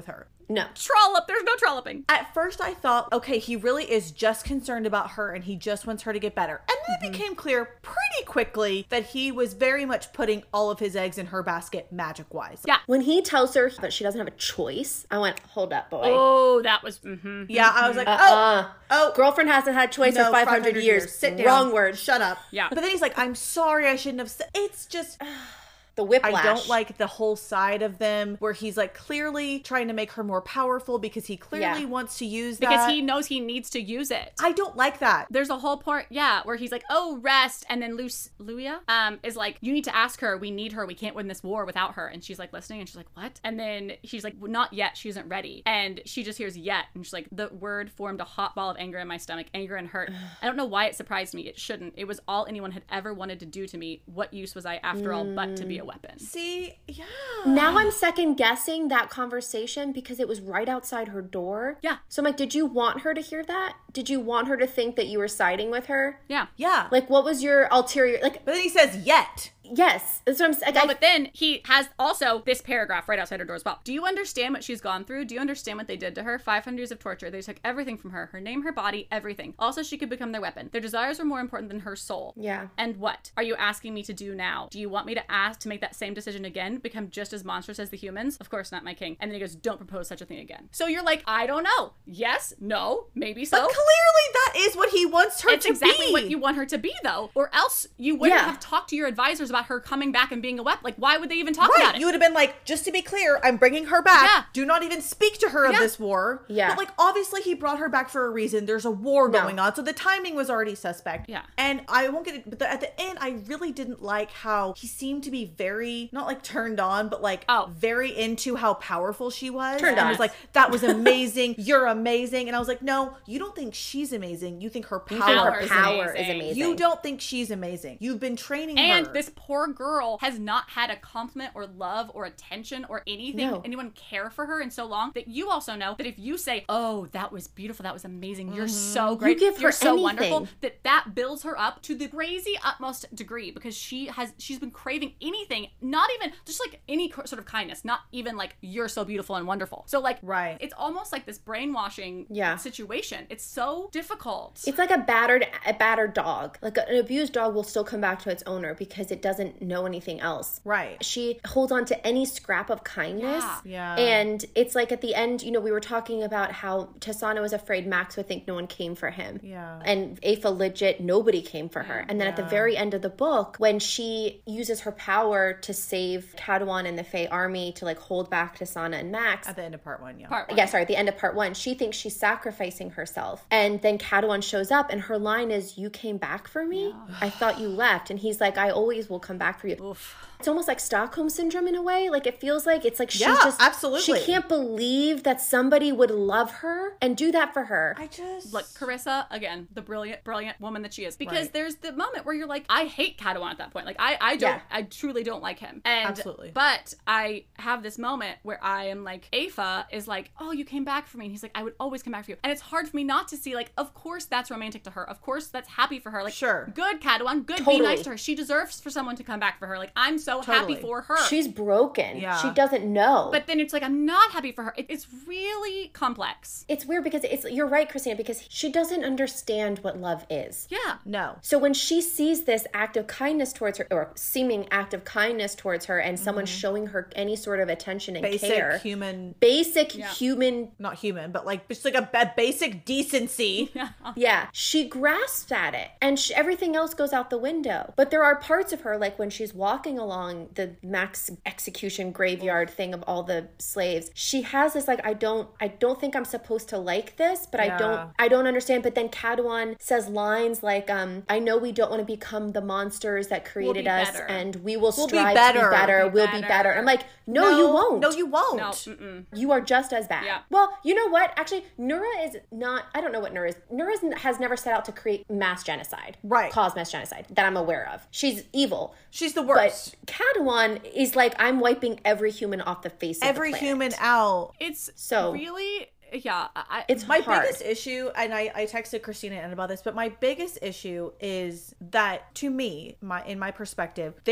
No. Trollop. There's no trolloping. At first I thought, okay, he really is just concerned about her and he just wants her to get better. And then mm-hmm. it became clear pretty quickly that he was very much putting all of his eggs in her basket magic-wise. Yeah. When he tells her that she doesn't have a choice, I went, hold up, boy. Oh, that was, mm-hmm. Yeah, I was like, uh, oh, uh, oh. Girlfriend hasn't had a choice no, for five hundred years. years. Sit down. Wrong word. Shut up. Yeah. But then he's like, I'm sorry, I shouldn't have said. It's just... The whiplash. I don't like the whole side of them where he's like clearly trying to make her more powerful because he clearly yeah. wants to use that. Because he knows he needs to use it. I don't like that. There's a whole part, yeah, where he's like, oh, rest. And then Luce, Luia um, is like, you need to ask her. We need her. We can't win this war without her. And she's like listening and she's like, what? And then she's like, well, not yet. She isn't ready. And she just hears yet. And she's like, the word formed a hot ball of anger in my stomach, anger and hurt. I don't know why it surprised me. It shouldn't. It was all anyone had ever wanted to do to me. What use was I after all but to be a weapon? See? Yeah. Now I'm second guessing that conversation because it was right outside her door. Yeah. So I'm like, did you want her to hear that? Did you want her to think that you were siding with her? Yeah. Yeah. Like, what was your ulterior, like... But then he says, yet. Yes. That's what I'm saying. No, but then he has also this paragraph right outside her door as well. Do you understand what she's gone through? Do you understand what they did to her? five hundred years of torture. They took everything from her. Her name, her body, everything. Also, she could become their weapon. Their desires were more important than her soul. Yeah. And what are you asking me to do now? Do you want me to ask to make that same decision again? Become just as monstrous as the humans? Of course not, my king. And then he goes, don't propose such a thing again. So you're like, I don't know. Yes, no, maybe so. But clearly that is what he wants her it's to exactly be. what you want her to be, though. Or else you wouldn't Yeah. have talked to your advisors about her coming back and being a weapon. Like, why would they even talk Right. about it? You would have been like, just to be clear, I'm bringing her back. Yeah. Do not even speak to her of Yeah. this war. Yeah. But like, obviously he brought her back for a reason. There's a war No. going on. So the timing was already suspect. Yeah. And I won't get it, but the, at the end, I really didn't like how he seemed to be very, not like turned on, but like Oh. very into how powerful she was. Turned and on. was like, that was amazing. You're amazing. And I was like, no, you don't think she's amazing. You think her You power, think Power her is power is amazing. amazing. You don't think she's amazing. You've been training And her. this poor girl has not had a compliment or love or attention or anything, No. anyone care for her in so long that you also know that if you say, oh, that was beautiful, that was amazing, you're so great, give her you're so anything. wonderful, that that builds her up to the crazy utmost degree because she has, she's been craving anything, not even, just like any co- sort of kindness, not even like, you're so beautiful and wonderful. So like, Right. it's almost like this brainwashing Yeah. situation. It's so difficult. It's like a battered a battered dog. Like an abused dog will still come back to its owner because it doesn't know anything else. Right. She holds on to any scrap of kindness. Yeah. Yeah. And it's like at the end, you know, we were talking about how Tasana was afraid Max would think no one came for him. Yeah. And Aoife legit, nobody came for her. And then at the Yeah. very end of the book, when she uses her power to save Cadwan and the Fae army to like hold back Tasana and Max. At the end of part one, yeah. Part one. Yeah, sorry, at the end of part one, she thinks she's sacrificing herself. And then Cadwan shows up and her line is, you came back for me? I thought you left. And he's like, I always will come back for you. Oof. It's almost like Stockholm Syndrome in a way. Like it feels like it's like she's Yeah, just absolutely. She can't believe that somebody would love her and do that for her. I just Look, Carissa, again, the brilliant, brilliant woman that she is. Because Right. there's the moment where you're like, I hate Cadwan at that point. Like, I, I don't, Yeah. I truly don't like him. And, Absolutely. But I have this moment where I am like, Aoife is like, oh, you came back for me. And he's like, I would always come back for you. And it's hard for me not to see, like, of course that's romantic to her. Of course that's happy for her. Like, Sure. good, Cadwan. Good, Totally. be nice to her. She deserves for someone to come back for her. Like, I'm so Totally. happy for her. She's broken. Yeah. She doesn't know. But then it's like, I'm not happy for her. It, it's really complex. it's weird because it's you're right, Christina, because she doesn't understand what love is. Yeah. no. So when she sees this act of kindness towards her, or seeming act of kindness towards her, and someone showing her any sort of attention and Basic care, human, basic Yeah. human, not human, but like just like a, a basic decency. yeah, she grasps at it, and she, everything else goes out the window. But there are parts of her, like when she's walking along the Max execution graveyard thing of all the slaves, she has this like, I don't, I don't think I'm supposed to like this, but Yeah. I don't, I don't understand. But then Cadwan says lines like, um, I know we don't want to become the monsters that created be us, better. and we will We'll be strive to better. be better. We'll be We'll be better. better. I'm like, no, you won't. No, you won't. No. Mm-mm. You are just as bad. Yeah. Well, you know what? Actually, Nura is not, I don't know what Nura is. Nura is- has never set out to create mass genocide. Right. Cause mass genocide that I'm aware of. She's evil. She's the But worst. Cadwan is like, I'm wiping every human off the face of Every the planet. human out. It's So- really, yeah. I, It's My hard. biggest issue, and I, I texted Christina and Ann about this, but my biggest issue is that to me, my in my perspective, their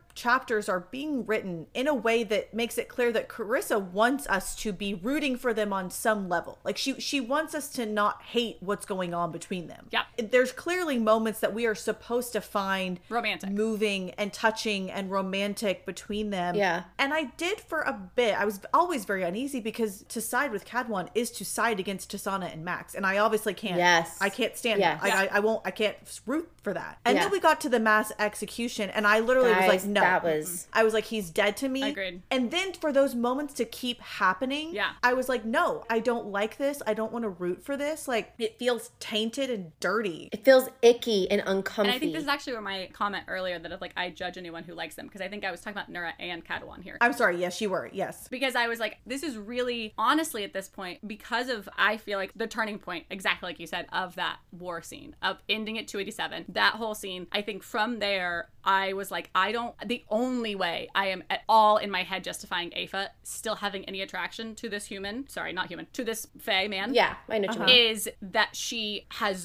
chapters are being written in a way that makes it clear that Carissa wants us to be rooting for them on some level. Like she she wants us to not hate what's going on between them. Yeah. There's clearly moments that we are supposed to find romantic, moving and touching and romantic between them. Yeah. And I did for a bit. I was always very uneasy because to side with Cadwan is to side against Tasana and Max. And I obviously can't. Yes. I can't stand Yes. that. Yeah. I, I, I won't, I can't root for that. And Yeah. then we got to the mass execution and I literally Guys, was like, no. that was- I was like, he's dead to me. Agreed. And then for those moments to keep happening, Yeah. I was like, no, I don't like this. I don't want to root for this. Like, it feels tainted and dirty. It feels icky and uncomfy. And I think this is actually where my comment earlier that if, like, I judge anyone who likes them, because I think I was talking about Nura and Cadwan here. I'm sorry. Yes, you were. Yes. Because I was like, this is really, honestly, at this point, because of, I feel like, the turning point, exactly like you said, of that war scene, of ending at two eighty-seven, that whole scene, I think from there, I was like, I don't, the only way I am at all in my head justifying Aoife still having any attraction to this human, sorry, not human, to this Fae man. Yeah, I know what you mean. Is that she has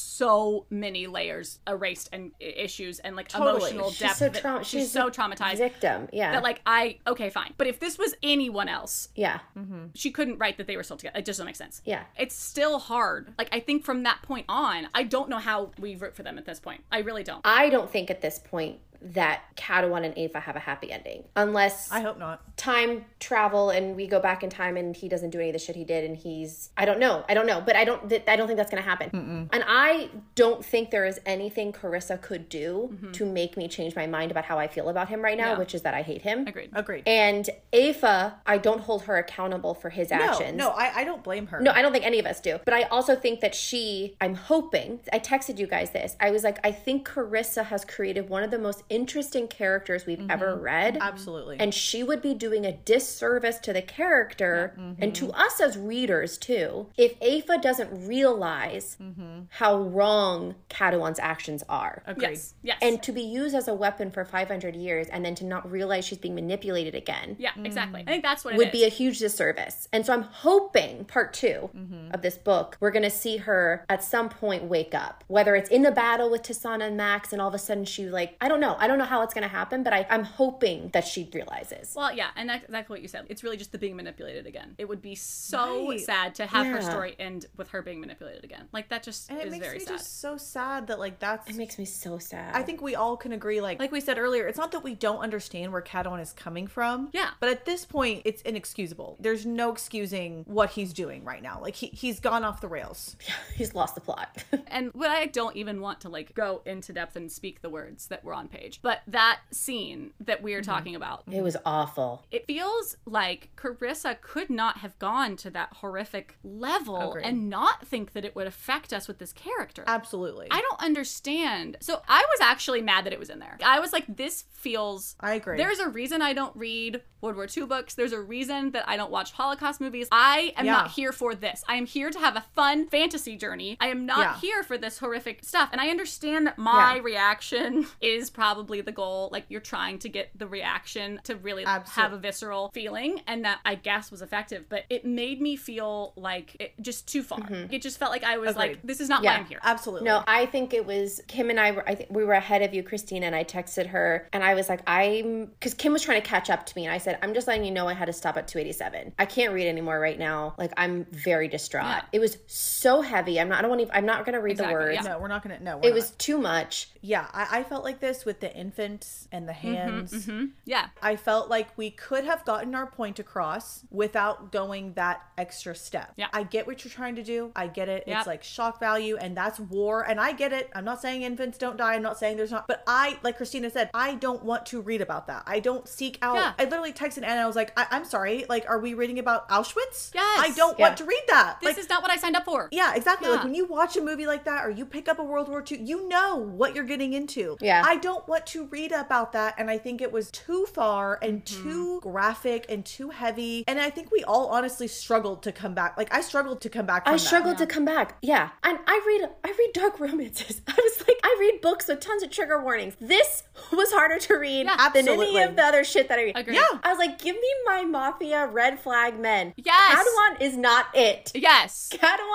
so many layers erased and i- issues and like Totally. emotional She's depth. so that- trauma. she's, so a traumatized. Victim. Yeah. That like I okay fine, but if this was anyone else, yeah. she couldn't write that they were still together. It just doesn't make sense. Yeah. It's still hard. Like I think from that point on, I don't know how we root for them at this point. I really don't. I don't think at this point that Cadwan and Aoife have a happy ending. Unless I hope not. time travel and we go back in time and he doesn't do any of the shit he did and he's I don't know. I don't know. But I don't th- I don't think that's gonna happen. Mm-mm. And I don't think there is anything Carissa could do mm-hmm. to make me change my mind about how I feel about him right now, Yeah. which is that I hate him. Agreed. Agreed. And Aoife, I don't hold her accountable for his actions. No, no, I, I don't blame her. No, I don't think any of us do. But I also think that she, I'm hoping, I texted you guys this. I was like, I think Carissa has created one of the most interesting characters we've mm-hmm. ever read. Absolutely. And she would be doing a disservice to the character yeah. mm-hmm. and to us as readers too, if Aoife doesn't realize mm-hmm. how wrong Cadwan's actions are. Agreed. Yes. Yes. And to be used as a weapon for five hundred years and then to not realize she's being manipulated again. Yeah, exactly. I think that's what it would is. be a huge disservice. And so I'm hoping part two mm-hmm. of this book, we're going to see her at some point wake up. Whether it's in the battle with Tasana and Max and all of a sudden she like, I don't know. I don't know how it's going to happen, but I, I'm hoping that she realizes. Well, yeah, and that's exactly what you said. It's really just the being manipulated again. It would be so Right. sad to have her Yeah. story end with her being manipulated again. Like that just And it is makes very me sad. just so sad that like that's It makes me so sad. I think we all can agree, like like we said earlier, it's not that we don't understand where Cadwan is coming from. Yeah. But at this point, it's inexcusable. There's no excusing what he's doing right now. Like he he's gone off the rails. he's lost the plot. And what I don't even want to like go into depth and speak the words that were on page, but that scene that we are Mm-hmm. talking about, It was awful. it feels like Carissa could not have gone to that horrific level Agreed. and not think that it would affect us with this character. Absolutely. I don't understand. So I was actually mad that it was in there. I was like, this feels... I agree. There's a reason I don't read World War Two books. There's a reason that I don't watch Holocaust movies. I am Yeah. not here for this. I am here to have a fun fantasy journey. I am not Yeah. here for this horrific stuff. And I understand that my Yeah. reaction is probably the goal. Like, you're trying to get the reaction to really Absolutely. have a visceral feeling. And that, I guess, was effective. But it made me feel like it just too far. It just felt like I was like, Agreed. this is not Yeah. why I'm here. Absolutely. No, I think it was Kim and I were, I think we were ahead of you, Christina, and I texted her and I was like, I'm, because Kim was trying to catch up to me and I said, I'm just letting you know I had to stop at two eighty-seven. I can't read anymore right now. Like, I'm very distraught. Yeah. It was so heavy. I'm not, I don't want to, I'm not going to read Exactly, the words. yeah. No, we're not gonna no, we're It not. was too much. Yeah, I, I felt like this with the infants and the hands. hmm Yeah. I felt like we could have gotten our point across without going that extra step. Yeah. I get what you're trying to do. I get it. Yep. It's like shock value and that's war. And I get it. I'm not saying infants don't die. I'm not saying there's not. But I, like Christina said, I don't want to read about that. I don't seek out. Yeah. I literally texted Anna. I was like, I- I'm sorry. Like, are we reading about Auschwitz? Yes. I don't Yeah. want to read that. This like, is not what I signed up for. yeah, exactly. Yeah. Like when you watch a movie like that or you pick up a World War Two, you know what you're getting into. Yeah. I don't want to read about that. And I think it was too far and Mm-hmm. too graphic and too heavy. And I think we all honestly struggled to come back. Like I struggled to come back from I that. struggled to come back. Yeah. And I read I read dark romances. I was like, I read books with tons of trigger warnings. This was harder to read Yeah. than any Absolutely. of the other shit that I read. Agreed. Yeah. I was like, give me my mafia red flag men. Yes. Cadwan is not it. Yes. Cadwan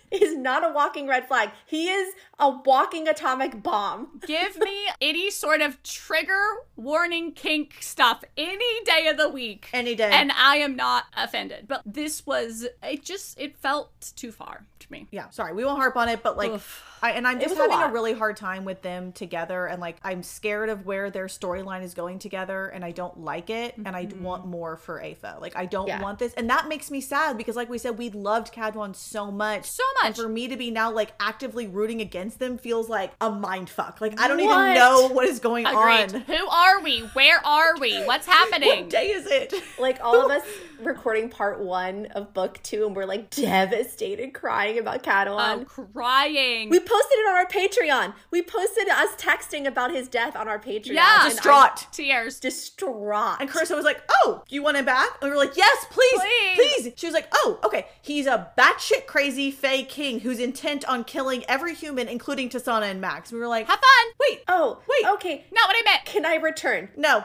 is not a walking red flag. He is a walking atomic bomb. Give me any sort of trigger warning kink stuff any day of the week. Any day. And I am not offended. But this was, it just, it felt too far to me. Yeah, sorry, we won't harp on it, but like, Oof. I, and I'm just was a having a, lot. really hard time with them together, and like, I'm scared of where their storyline is going together, and I don't like it, and I want more for Aoife. Like, I don't Yeah. want this, and that makes me sad because, like we said, we loved Cadwan so much, So much. and for me to be now like actively rooting against them feels like a mind fuck. Like, I don't What? even know what is going Agreed. on. Who are we? Where are we? What's happening? What day is it? Like, all of us recording part one of book two, and we're like devastated, crying about Cadwan. Oh, crying. We posted it on our Patreon. We posted us texting about his death on our Patreon. Yeah. and Distraught. I'm Tears. distraught. And Carissa was like, oh, you want him back? And we were like, yes, please, Please. please. She was like, oh, okay. He's a batshit crazy Fae king who's intent on killing every human, including Tasana and Max. We were like, Have fun. wait, Oh, Wait. okay. Not what I meant. Can I return? no.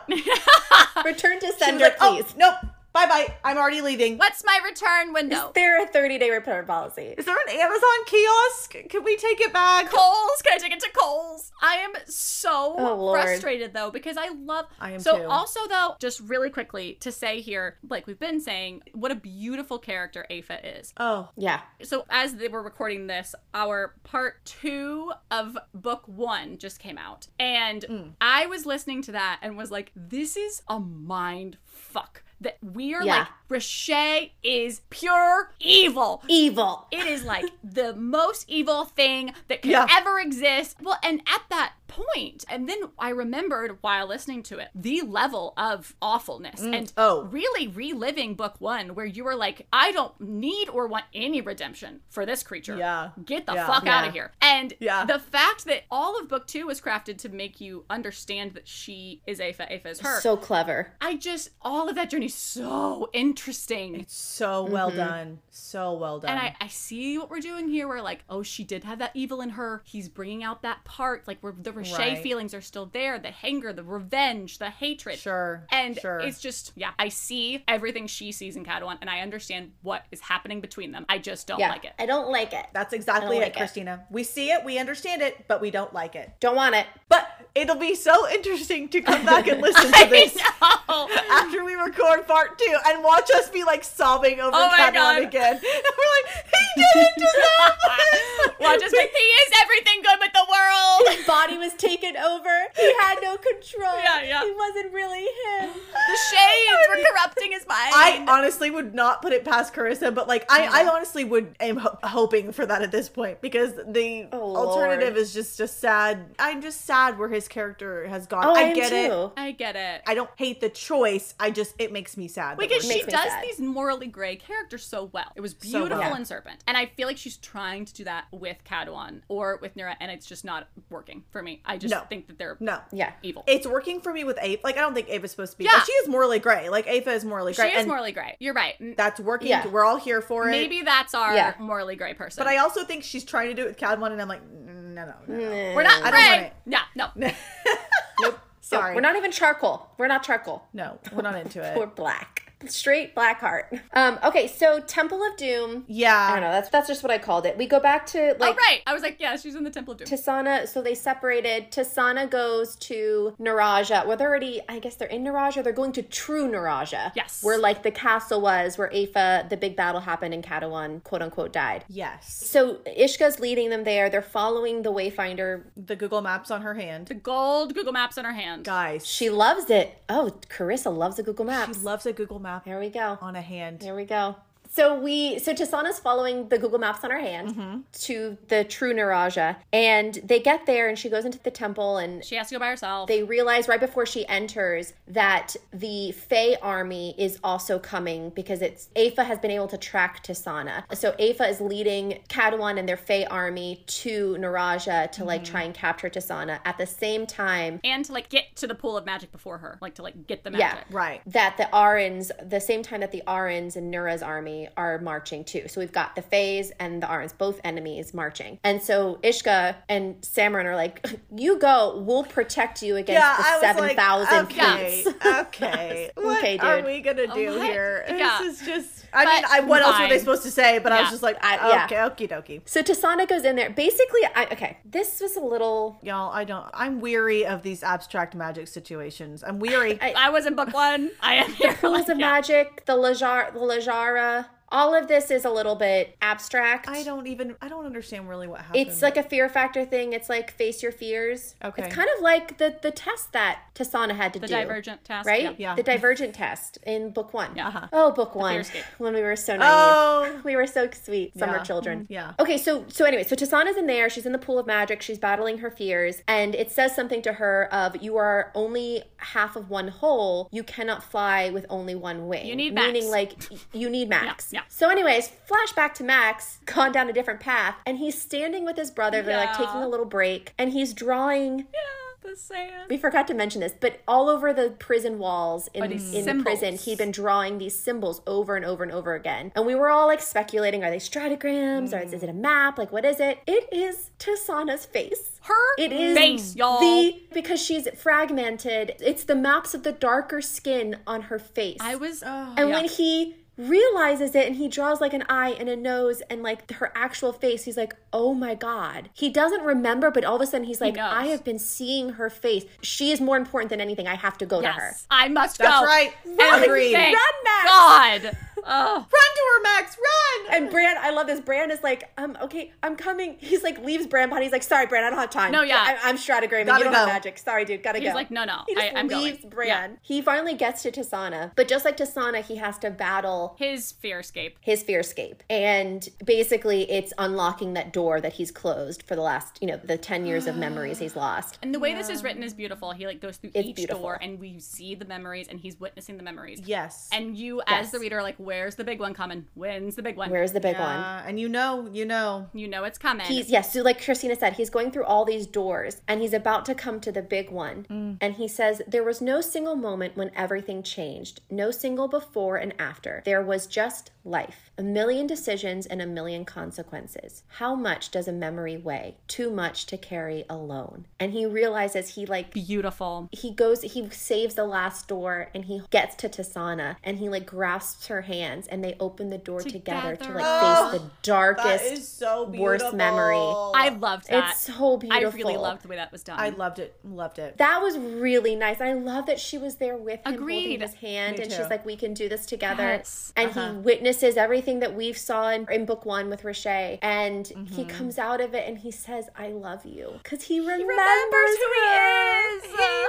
Return to She was sender, like, please. oh, nope. Bye-bye. I'm already leaving. What's my return window? Is there a thirty-day return policy? Is there an Amazon kiosk? Can we take it back? Kohl's? Can I take it to Kohl's? I am so Oh, Lord. frustrated though because I love. I am so too. also though, just really quickly to say here, like we've been saying, what a beautiful character Aoife is. Oh, Yeah. So as they were recording this, our part two of book one just came out, and I was listening to that and was like, "This is a mind fuck." That we are Yeah. like, Rashay is pure evil. Evil. It is like the most evil thing that could Yeah. ever exist. Well, and at that point, and then I remembered while listening to it, the level of awfulness and oh. really reliving book one, where you were like, I don't need or want any redemption for this creature. Yeah. Get the Yeah. fuck Yeah. out of here. And Yeah. the fact that all of book two was crafted to make you understand that she is Aoife, Aoife is her. So clever. I just, all of that journey is so interesting. so well done. So well done. And I, I see what we're doing here. We're like, oh, she did have that evil in her. He's bringing out that part. Like, where the Rashay Right. feelings are still there. The anger, the revenge, the hatred. Sure. And sure. it's just, yeah, I see everything she sees in Cadwan, and I understand what is happening between them. I just don't Yeah. like it. I don't like it. That's exactly I it, don't like it. Christina. We see it, we understand it, but we don't like it. Don't want it. But it'll be so interesting to come back and listen to this I know. after we record part two and watch us be like sobbing over Oh my Cadwan God. again. And we're like, he didn't deserve this. Well, just like, he is everything good with the world. His body was taken over. He had no control. Yeah, yeah. It wasn't really him. The shades were corrupting his mind. I honestly would not put it past Carissa, but like I, I honestly would am ho- hoping for that at this point because the Oh, alternative Lord. is just a sad. I'm just sad where his character has gone. Oh, I, I am get it. too. I get it. I don't hate the choice. I just it makes me sad. that Because we're- she makes me does sad. these morally gray characters so well. It was So beautiful well. in Serpent. And I feel like she's trying to do that with Cadwan or with Nira, and it's just not working for me. I just No. think that they're no. Yeah. evil. It's working for me with Ape. Like I don't think Ava is supposed to be. Yeah. But she is morally gray. Like Ava is morally she gray. is and morally gray. You're right. M- that's working. Yeah. We're all here for it. Maybe that's our Yeah. morally gray person. But I also think she's trying to do it with Cadwan, and I'm like, no, no, no. no. We're not I don't gray. want it. Yeah, no. Nope. Sorry. We're not even charcoal. We're not charcoal. No, we're not into We're it. black. Straight black heart. Um, okay, so Temple of Doom. Yeah. I don't know. That's that's just what I called it. We go back to like oh, right. I was like, yeah, she's in the Temple of Doom. Tasana. So they separated. Tasana goes to Naraja. Well, they're already. I guess they're in Naraja. They're going to True Naraja. Yes. Where like the castle was, where Aoife, the big battle happened, and Cadwan, quote unquote, died. Yes. So Ishka's leading them there. They're following the Wayfinder. The Google Maps on her hand. the gold Google Maps in her hand. Guys. She loves it. Oh, Carissa loves the Google She Maps. loves a Google Map There we go. on a hand. There we go. So we, so Tasana's following the Google Maps on her hand Mm-hmm. to the True Naraja, and they get there, and she goes into the temple, and She has to go by herself. they realize right before she enters that the Fae army is also coming because it's Aoife has been able to track Tasana. So Aoife is leading Cadwan and their Fae army to Naraja to like try and capture Tasana at the same time and to like get to the pool of magic before her. Like to like get the Yeah. magic. Right. that the Arans, the same time that the Arans and Nura's army army are marching too. So we've got the Fays and the Arns, both enemies marching. And so Ishka and Samarin are like, you go, we'll protect you against Yeah, the I was seven thousand like, okay, feats. okay. What Okay, are dude. we gonna do What? here? Yeah. This is just. I But mean, I, what else were they fine. supposed to say? But I was Yeah. just like, I- yeah. okay, okie dokie. So Tasana goes in there. Basically, I, okay, this was a little... Y'all, I don't. I'm weary of these abstract magic situations. I'm weary. I- I was in book one. I am here. Pools of Yeah. magic, the Lajar, the Lajara. All of this is a little bit abstract. I don't even. I don't understand really what happened. It's like a fear factor thing. It's like face your fears. Okay. It's kind of like the the test that Tasana had to The do. divergent test. Right? Yeah. Yeah. The divergent test in book one. Yeah. Uh-huh. Oh, book one. Fearscape. When we were so naive. Oh. We were so sweet. Summer Yeah. children. Yeah. Okay, so so anyway, so Tasana's in there. She's in the pool of magic. She's battling her fears. And it says something to her of, you are only half of one whole. You cannot fly with only one wing. You need Max. Meaning like, you need Max. Yeah, yeah. So anyways, flashback to Max, gone down a different path. And he's standing with his brother. They're like Yeah. taking a little break. And he's drawing... Yeah, the sand. We forgot to mention this, but all over the prison walls in, Are these in the symbols. prison, he'd been drawing these symbols over and over and over again. And we were all like speculating, are they stratagrams? Or is, is it a map? Like, what is it? It is Tasana's face. Her It is face, y'all. the, because she's fragmented, it's the maps of the darker skin on her face. I was. Oh. and yeah. when he realizes it and he draws like an eye and a nose and like her actual face, he's like, oh my God. He doesn't remember, but all of a sudden he's like, knows. I have been seeing her face. She is more important than anything. I have to go Yes, to her. I must That's go. right. And Agreed. thank Run, Max. God. Oh. Run to her, Max. Run. And Bran, I love this. Bran is like, um, okay, I'm coming. He's like, leaves Bran behind. He's like, sorry, Bran, I don't have time. No, yeah. I, I'm Stratagram and Gotta you don't go. have magic. Sorry, dude, gotta He's go. like, no, no, He just I- I'm going. leaves Bran. Yeah. He finally gets to Tasana, but just like Tasana, he has to battle His fear escape. his fearscape. And basically it's unlocking that door that he's closed for the last, you know, the ten years of memories he's lost. And the way this is written is beautiful. He like goes through It's each beautiful. door and we see the memories and he's witnessing the memories. Yes. And you Yes. as the reader are like, where's the big one coming? When's the big one? Where's the big one? Yeah, and you know, you know. You know it's coming. He's yes, so like Christina said, he's going through all these doors and he's about to come to the big one. And he says, there was no single moment when everything changed, no single before and after. There was just life, a million decisions and a million consequences. How much does a memory weigh? Too much to carry alone. And he realizes he like beautiful. he goes, he saves the last door and he gets to Tasana and he like grasps her hands and they open the door together, to Together. like Oh, face the darkest, That is so beautiful. worst memory. I loved that. It's so beautiful. I really loved the way that was done. I loved it. Loved it. That was really nice. I love that she was there with him, holding Agreed. his hand, Me and too. she's like, "We can do this together." Yes. And Uh-huh. he witnesses everything that we've saw in, in book one with Rashay, and Mm-hmm. he comes out of it and he says, "I love you," because he remembers, remembers who he her. is. He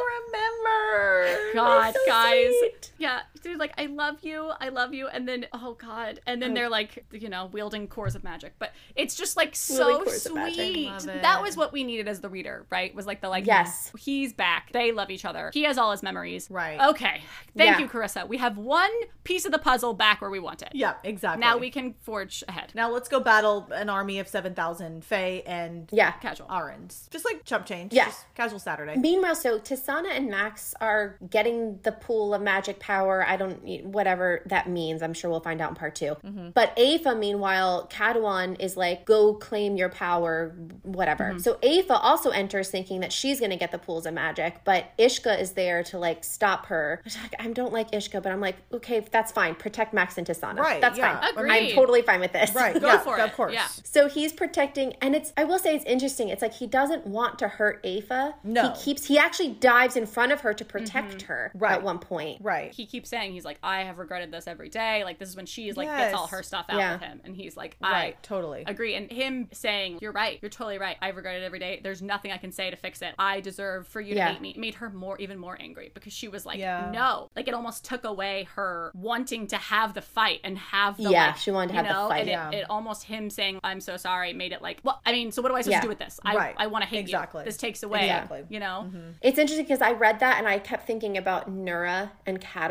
remembers. God, so guys. sweet. Yeah, dude, like, I love you, I love you, and then, oh God, and then they're like, you know, wielding cores of magic, but it's just like so Wielding cores of magic. sweet. Love it. That was what we needed as the reader, right? Was like the like, Yes. he's back. They love each other. He has all his memories. Right. Okay. Thank Yeah. you, Carissa. We have one piece of the puzzle back where we want it. Yeah, exactly. Now we can forge ahead. Now let's go battle an army of seven thousand Fae and Yeah. Casual. Arrens. Just like chump change. Yeah. Just casual Saturday. Meanwhile, so Tasana and Max are getting the pool of magic power. I don't, whatever that means. I'm sure we'll find out in part two. Mm-hmm. But Aoife, meanwhile, Cadwan is like, go claim your power, whatever. Mm-hmm. So Aoife also enters thinking that she's going to get the pools of magic, but Ishka is there to like stop her. I don't like Ishka, but I'm like, okay, that's fine. Protect Max and Tasana. Right, That's yeah. fine. Agreed. I'm totally fine with this. Right. Go yeah, for of it. course. Yeah. So he's protecting, and it's, I will say it's interesting. It's like he doesn't want to hurt Aoife. No. He keeps, he actually dives in front of her to protect her Right. at one point. Right. He keeps saying, he's like, I have regretted this every day. Like, this is when she's like, Yes. gets all her stuff out Yeah. with him. And he's like, I Right. Totally. agree. And him saying, you're right. You're totally right. I've regretted it every day. There's nothing I can say to fix it. I deserve for you Yeah. to hate me. It made her more, even more angry because she was like, Yeah. no. Like, it almost took away her wanting to have the fight and have the, Yeah, like, she wanted to you have the know? fight. And Yeah. it, it almost him saying, I'm so sorry, made it like, well, I mean, so what am I supposed Yeah. to do with this? I, Right. I want to hate Exactly. you. This takes away, Exactly. you know? It's interesting because I read that and I kept thinking about Nura and Cadwan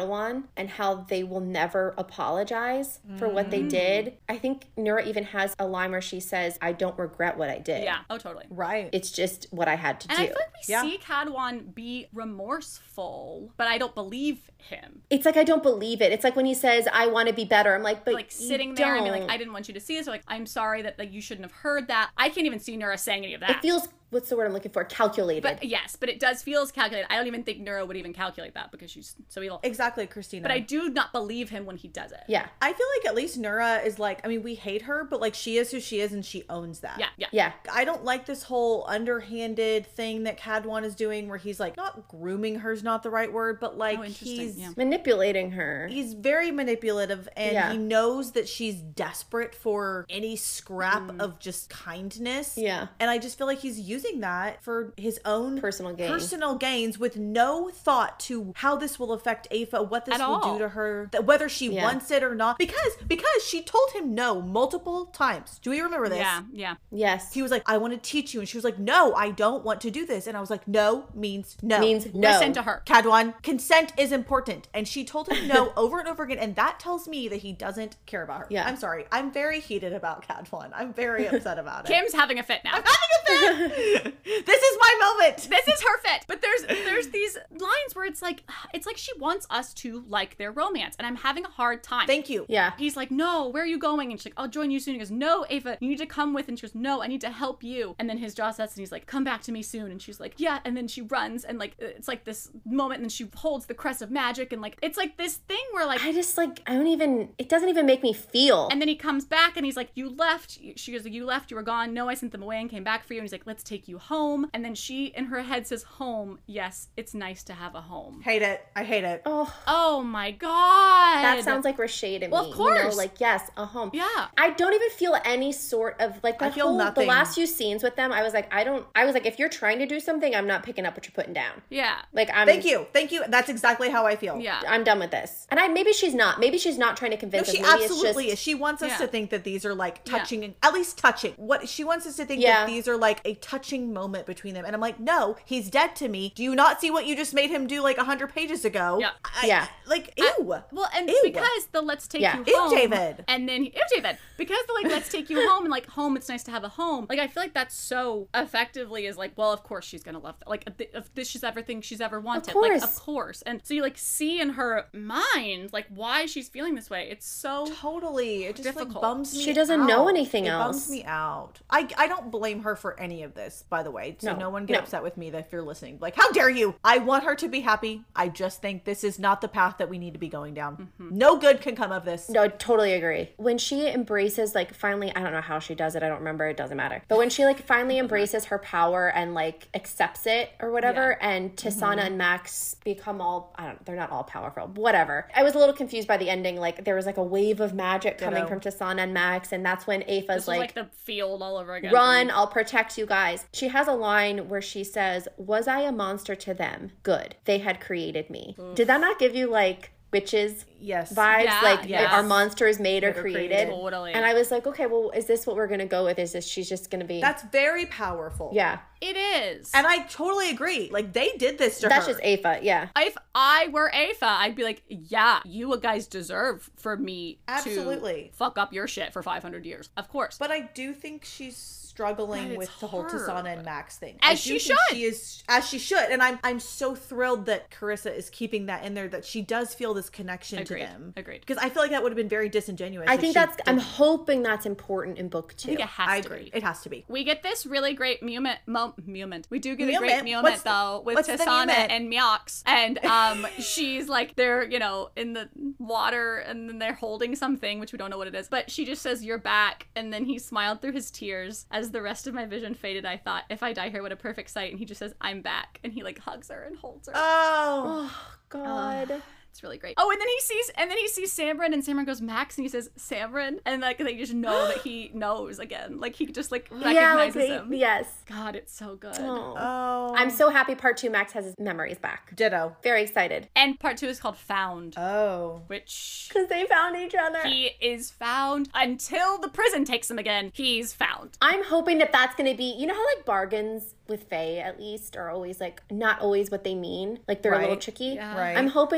on and how they will never apologize for what they did. I think Nura even has a line where she says, I don't regret what I did. Yeah. Oh, totally. Right. It's just what I had to And do. I feel like we Yeah. see Cadwan be remorseful, but I don't believe him. It's like, I don't believe it. It's like when he says, I want to be better. I'm like, but Like you sitting there and be like, don't. I didn't want you to see this. Or like, I'm sorry that like you shouldn't have heard that. I can't even see Nura saying any of that. It feels, what's the word I'm looking for? Calculated. But yes, but it does feel calculated. I don't even think Nura would even calculate that because she's so evil. Exactly, Christina. But I do not believe him when he does it. yeah. I feel like at least Nura is like, I mean, we hate her, but like she is who she is and she owns that. Yeah, yeah. Yeah. I don't like this whole underhanded thing that Cadwan is doing where he's like, not grooming her is not the right word, but like Oh, interesting, he's yeah. Manipulating her. he's very manipulative and Yeah. he knows that she's desperate for any scrap of just kindness. Yeah. And I just feel like he's using that for his own Personal gain. personal gains with no thought to how this will affect Aoife, what this At will all. do to her, that whether she Yeah. wants it or not. Because because she told him no multiple times. Do we remember this? Yeah, yeah. Yes. He was like, I want to teach you. And she was like, no, I don't want to do this. And I was like, no means no. Means no. Listen to her. Cadwan, consent is important. And she told him no over and over again. And that tells me that he doesn't care about her. Yeah. I'm sorry. I'm very heated about Cadwan. I'm very upset about it. Kim's having a fit now. having a fit. This is my moment. This is her fit. But there's there's these lines where it's like it's like she wants us to like their romance, and I'm having a hard time. Thank you. Yeah. He's like, no, where are you going? And she's like, I'll join you soon. He goes, no, Ava, you need to come with. And she goes, no, I need to help you. And then his jaw sets and he's like, come back to me soon. And she's like, yeah. And then she runs and like, it's like this moment and then she holds the crest of magic. And like, it's like this thing where like, I just like, I don't even, it doesn't even make me feel. and then he comes back and he's like, you left. She goes, you left, you were gone. No, I sent them away and came back for you. And he's like, let's take you home. And then she in her head says, home. Yes, it's nice to have a home. Hate it. I hate it. oh, Oh my God. that sounds like Rashad to Well, me. of You know, course. like, yes, a home. Yeah. I don't even feel any sort of like the I feel whole nothing. the last few scenes with them. I was like, I don't. I was like, if you're trying to do something, I'm not picking up what you're putting down. Yeah. Like, I'm. Thank you. Thank you. That's exactly how I feel. Yeah. I'm done with this. And I maybe she's not. Maybe she's not trying to No, convince she us. Maybe absolutely it's is. She wants us Yeah. to think that these are like Yeah. touching, at least touching. What she wants us to think Yeah. that these are like a touching moment between them. And I'm like, no, he's dead to me. Do you not see what you just made him do like a hundred pages ago? Yeah. I- Yeah. Like, ew. Well, and Ew. because the let's take Yeah. you Ew, home, David. and then ew, David, because the like let's take you home and like home, it's nice to have a home. Like I feel like that's so effectively is like, well, of course she's gonna love that. Like if, if this is everything she's ever wanted, like course. of course. And so you like see in her mind like why she's feeling this way. It's so Totally. It just like Difficult. bums me She doesn't know out. anything it else. bums me out. I, I don't blame her for any of this, by the way. So no, No. one get No. upset with me that if you're listening. Like, how dare you? I want her to be happy. I just think this is not the path that we need to be going down. Mm-hmm. No good can come of this. No, I totally agree. When she embraces, like, finally, I don't know how she does it. I don't remember. It doesn't matter. But when she, like, finally embraces her power and, like, accepts it or whatever, and Tisana and Max become all, I don't they're not all powerful, whatever. I was a little confused by the ending. Like, there was, like, a wave of magic coming Ditto. from Tisana and Max, and that's when Aoife's this was like, like the field all over again. run, I'll protect you guys. She has a line where she says, was I a monster to them? Good. They had created me. Did that not give you, like, witches Yes. vibes? Yeah, like, yes. are monsters made or Made or created? created. Totally. And I was like, okay, well, is this what we're going to go with? Is this, she's just going to be. That's very powerful. yeah. It is. And I totally agree. Like, they did this to That's her. just Aoife. Yeah. If I were Aoife, I'd be like, yeah, you guys deserve for me Absolutely. to fuck up your shit for five hundred years. Of course. But I do think she's struggling But it's with the whole hard. Tisana and Max thing. As I do she think should. She is as she should, and I'm I'm so thrilled that Carissa is keeping that in there. That she does feel this connection Agreed. to them. Agreed. Because I feel like that would have been very disingenuous. I if think she that's, I'm didn't. hoping that's important in book two. I think it has I to agree. be. It has to be. We get this really great moment. Mo- moment. We do get a Moment? great moment What's the- though with what's the Tisana moment? and Miox, and um, she's like they're you know in the water, and then they're holding something which we don't know what it is. But she just says, "You're back," and then he smiled through his tears as the rest of my vision faded. I thought, if I die here, what a perfect sight. And he just says, "I'm back," and he like hugs her and holds her. Oh, Oh, God. It's really great. Oh, and then he sees, and then he sees Samron, and Samron goes, Max, and he says, Samron, and like they just know that he knows again. Like he just like recognizes yeah, like they, him. yes. God, it's so good. Oh. oh. I'm so happy part two, Max has his memories back. ditto. Very excited. And part two is called Found, Oh, which Because they found each other. he is found until the prison takes him again. He's found. I'm hoping that that's going to be, you know how like bargains with Faye at least are always like not always what they mean. Like they're a little Right. tricky. Yeah. right. I'm hoping that like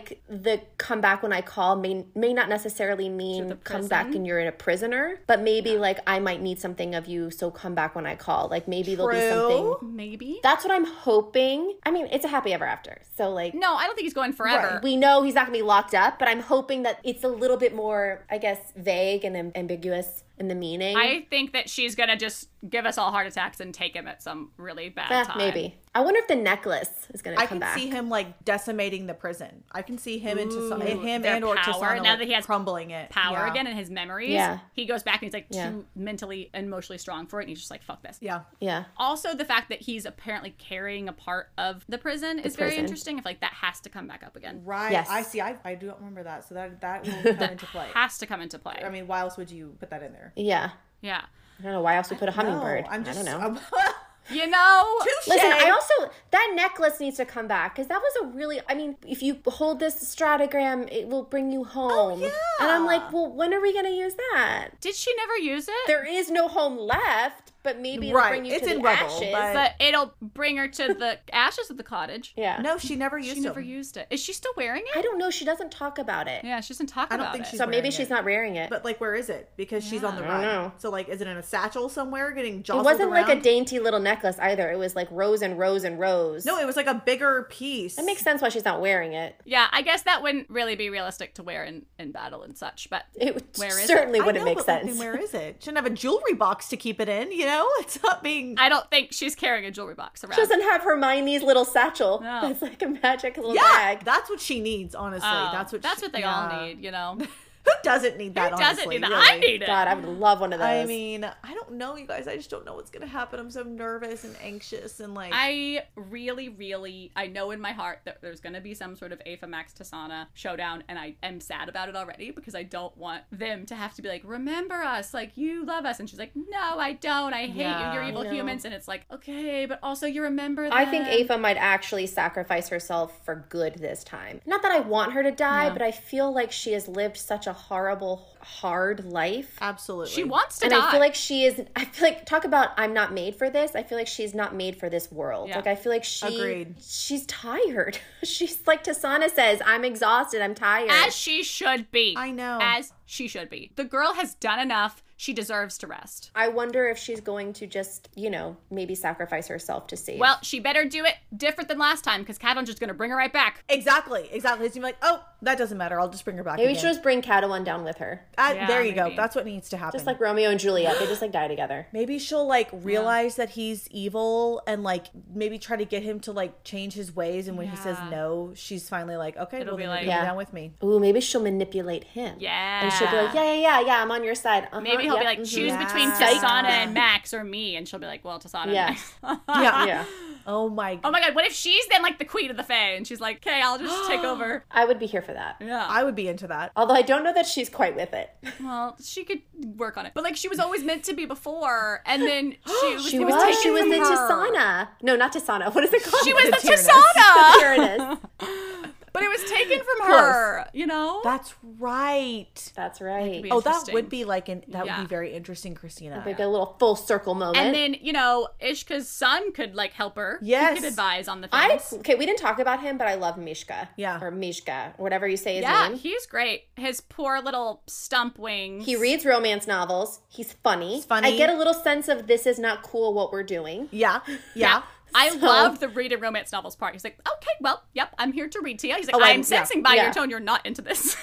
like the come back when I call may may not necessarily mean come back and you're in a prisoner, but maybe yeah. like I might need something of you, so come back when I call. Like maybe True. There'll be something. Maybe. That's what I'm hoping. I mean, it's a happy ever after. So like no, I don't think he's going forever. Right. We know he's not going to be locked up, but I'm hoping that it's a little bit more, I guess, vague and am- ambiguous in the meaning. I think that she's going to just give us all heart attacks and take him at some really bad eh, time. Maybe. I wonder if the necklace is going to come back. I can see him like decimating the prison. I can see him into some, him and or Tasana now like, that he has crumbling it. Power yeah. again in his memories. Yeah. He goes back and he's like yeah. too mentally and emotionally strong for it, and he's just like, fuck this. Yeah. Yeah. Also, the fact that he's apparently carrying a part of the prison the is prison. very interesting. If like that has to come back up again. Right. Yes. I see. I I do remember that. So that that will come into play. Has to come into play. I mean, why else would you put that in there? Yeah. Yeah. I don't know why else we put a hummingbird. No, I'm just, I don't know. I'm, you know, Touché. Listen, I also, that necklace needs to come back because that was a really, I mean, if you hold this stratogram, it will bring you home. Oh, yeah. And I'm like, well, when are we going to use that? Did she never use it? There is no home left, but maybe it'll right. bring you it's to in the rubble, ashes. But... but it'll bring her to the ashes of the cottage. Yeah. No, she never used it. She never used it. Is she still wearing it? I don't know. She doesn't talk about it. Yeah, she doesn't talk I don't about think it. she's So maybe wearing she's it. not wearing it. But like, where is it? Because she's Yeah. on the I run. don't know. So like, is it in a satchel somewhere getting It jostled wasn't around? like a dainty little necklace either. It was like rows and rows and rows. No, it was like a bigger piece. That makes sense why she's not wearing it. Yeah, I guess that wouldn't really be realistic to wear in, in battle and such, but It would- where is certainly it? I wouldn't know, make but, like, sense. then where is it? Shouldn't have a jewelry box to keep it in, you know? It's not being... I don't think she's carrying a jewelry box around. She doesn't have Hermione's little satchel. No. It's like a magic little Yeah, bag. that's what she needs, honestly. Oh, that's what that's she- what they yeah. all need, you know? Who doesn't need that, Who doesn't honestly, need that? really? I need it. God, I would love one of those. I mean, I don't know, you guys. I just don't know what's going to happen. I'm so nervous and anxious and like... I really, really, I know in my heart that there's going to be some sort of Aefa Max Tasana showdown, and I am sad about it already because I don't want them to have to be like, remember us, like, you love us. And she's like, no, I don't. I hate Yeah, you. You're evil I know. humans. And it's like, okay, but also you remember them. I think Aefa might actually sacrifice herself for good this time. Not that I want her to die, Yeah. but I feel like she has lived such a horrible, hard life. Absolutely. She wants to And die. I feel like she is, I feel like, talk about I'm not made for this. I feel like she's not made for this world. Yeah. Like, I feel like she, Agreed. she's tired. She's like Tasana says, I'm exhausted, I'm tired. As she should be. I know. As she should be. The girl has done enough. She deserves to rest. I wonder if she's going to just, you know, maybe sacrifice herself to save. Well, she better do it different than last time because Catelyn's just going to bring her right back. Exactly. Exactly. It's gonna be like, oh, that doesn't matter. I'll just bring her back maybe we again. should just bring Catelyn down with her. Uh, Yeah, there you maybe. go. That's what needs to happen. Just like Romeo and Juliet. They just like die together. Maybe she'll like realize that he's evil and like maybe try to get him to like change his ways. And when he says Yeah. no, she's finally like, okay, It'll well, be then like- you're Yeah. down with me. Ooh, maybe she'll manipulate him. Yeah. And she'll be like, yeah, yeah, yeah, yeah, I'm on your side. Uh-huh, Maybe he'll yep, be like, mhm. choose Yeah. between Psych. Tasana and Max or me. And she'll be like, well, Tasana Yeah. and Max. Yeah. Yeah. Oh my Oh my god, what if she's then like the queen of the Fae and she's like, okay, I'll just take over. I would be here for that. Yeah. I would be into that. Although I don't know that she's quite with it. Well, she could work on it. But like she was always meant to be before. And then she was, She it was. was taken She was from the her. Tasana. No, not Tasana. What is it called? She was the Tyrannus. Tasana. Tyrannus. But it was taken from Close. her, you know? That's right. That's right. be Oh, that interesting. would be like an that Yeah. would be very interesting, Christina. Like a little full circle moment. And then, you know, Ishka's son could like help her. Yes. He could advise on the I things. okay, we didn't talk about him, but I love Mishka. Yeah. Or Mishka, or whatever you say his Yeah, name. he's great. His poor little stump wings. He reads romance novels. He's funny. He's funny. I get a little sense of this is not cool what we're doing. yeah. Yeah. Yeah. I So- love the read and romance novels part. He's like, okay, well, yep, I'm here to read to you. He's like, Oh, I'm yeah. sensing by Yeah. your tone you're not into this.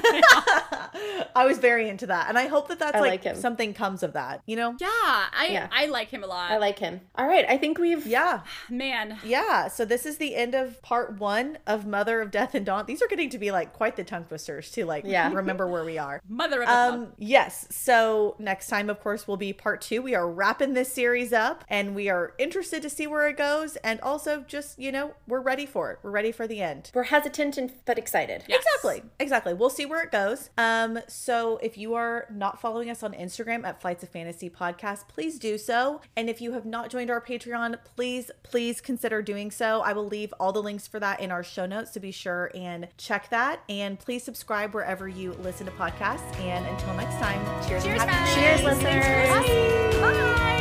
I was very into that. And I hope that that's I like, like him. something comes of that, you know? yeah, I Yeah. I like him a lot. I like him. All right, I think we've Yeah. Man. Yeah. So this is the end of part one of Mother of Death and Dawn. These are getting to be like quite the tongue twisters to like Yeah. remember where we are. Mother of a Um, yes. So next time, of course, will be part two. We are wrapping this series up and we are interested to see where it goes. And also just, you know, we're ready for it. We're ready for the end. we're hesitant and but excited. Yes. Exactly. Exactly. We'll see where it goes. Um, so if you are not following us on Instagram at Flights of Fantasy Podcast, please do so. And if you have not joined our Patreon, please, please consider doing so. I will leave all the links for that in our show notes, so be sure and check that. And please subscribe wherever you listen to podcasts. And until next time, cheers, Cheers, and happy friends. Cheers, listeners. Bye. Bye.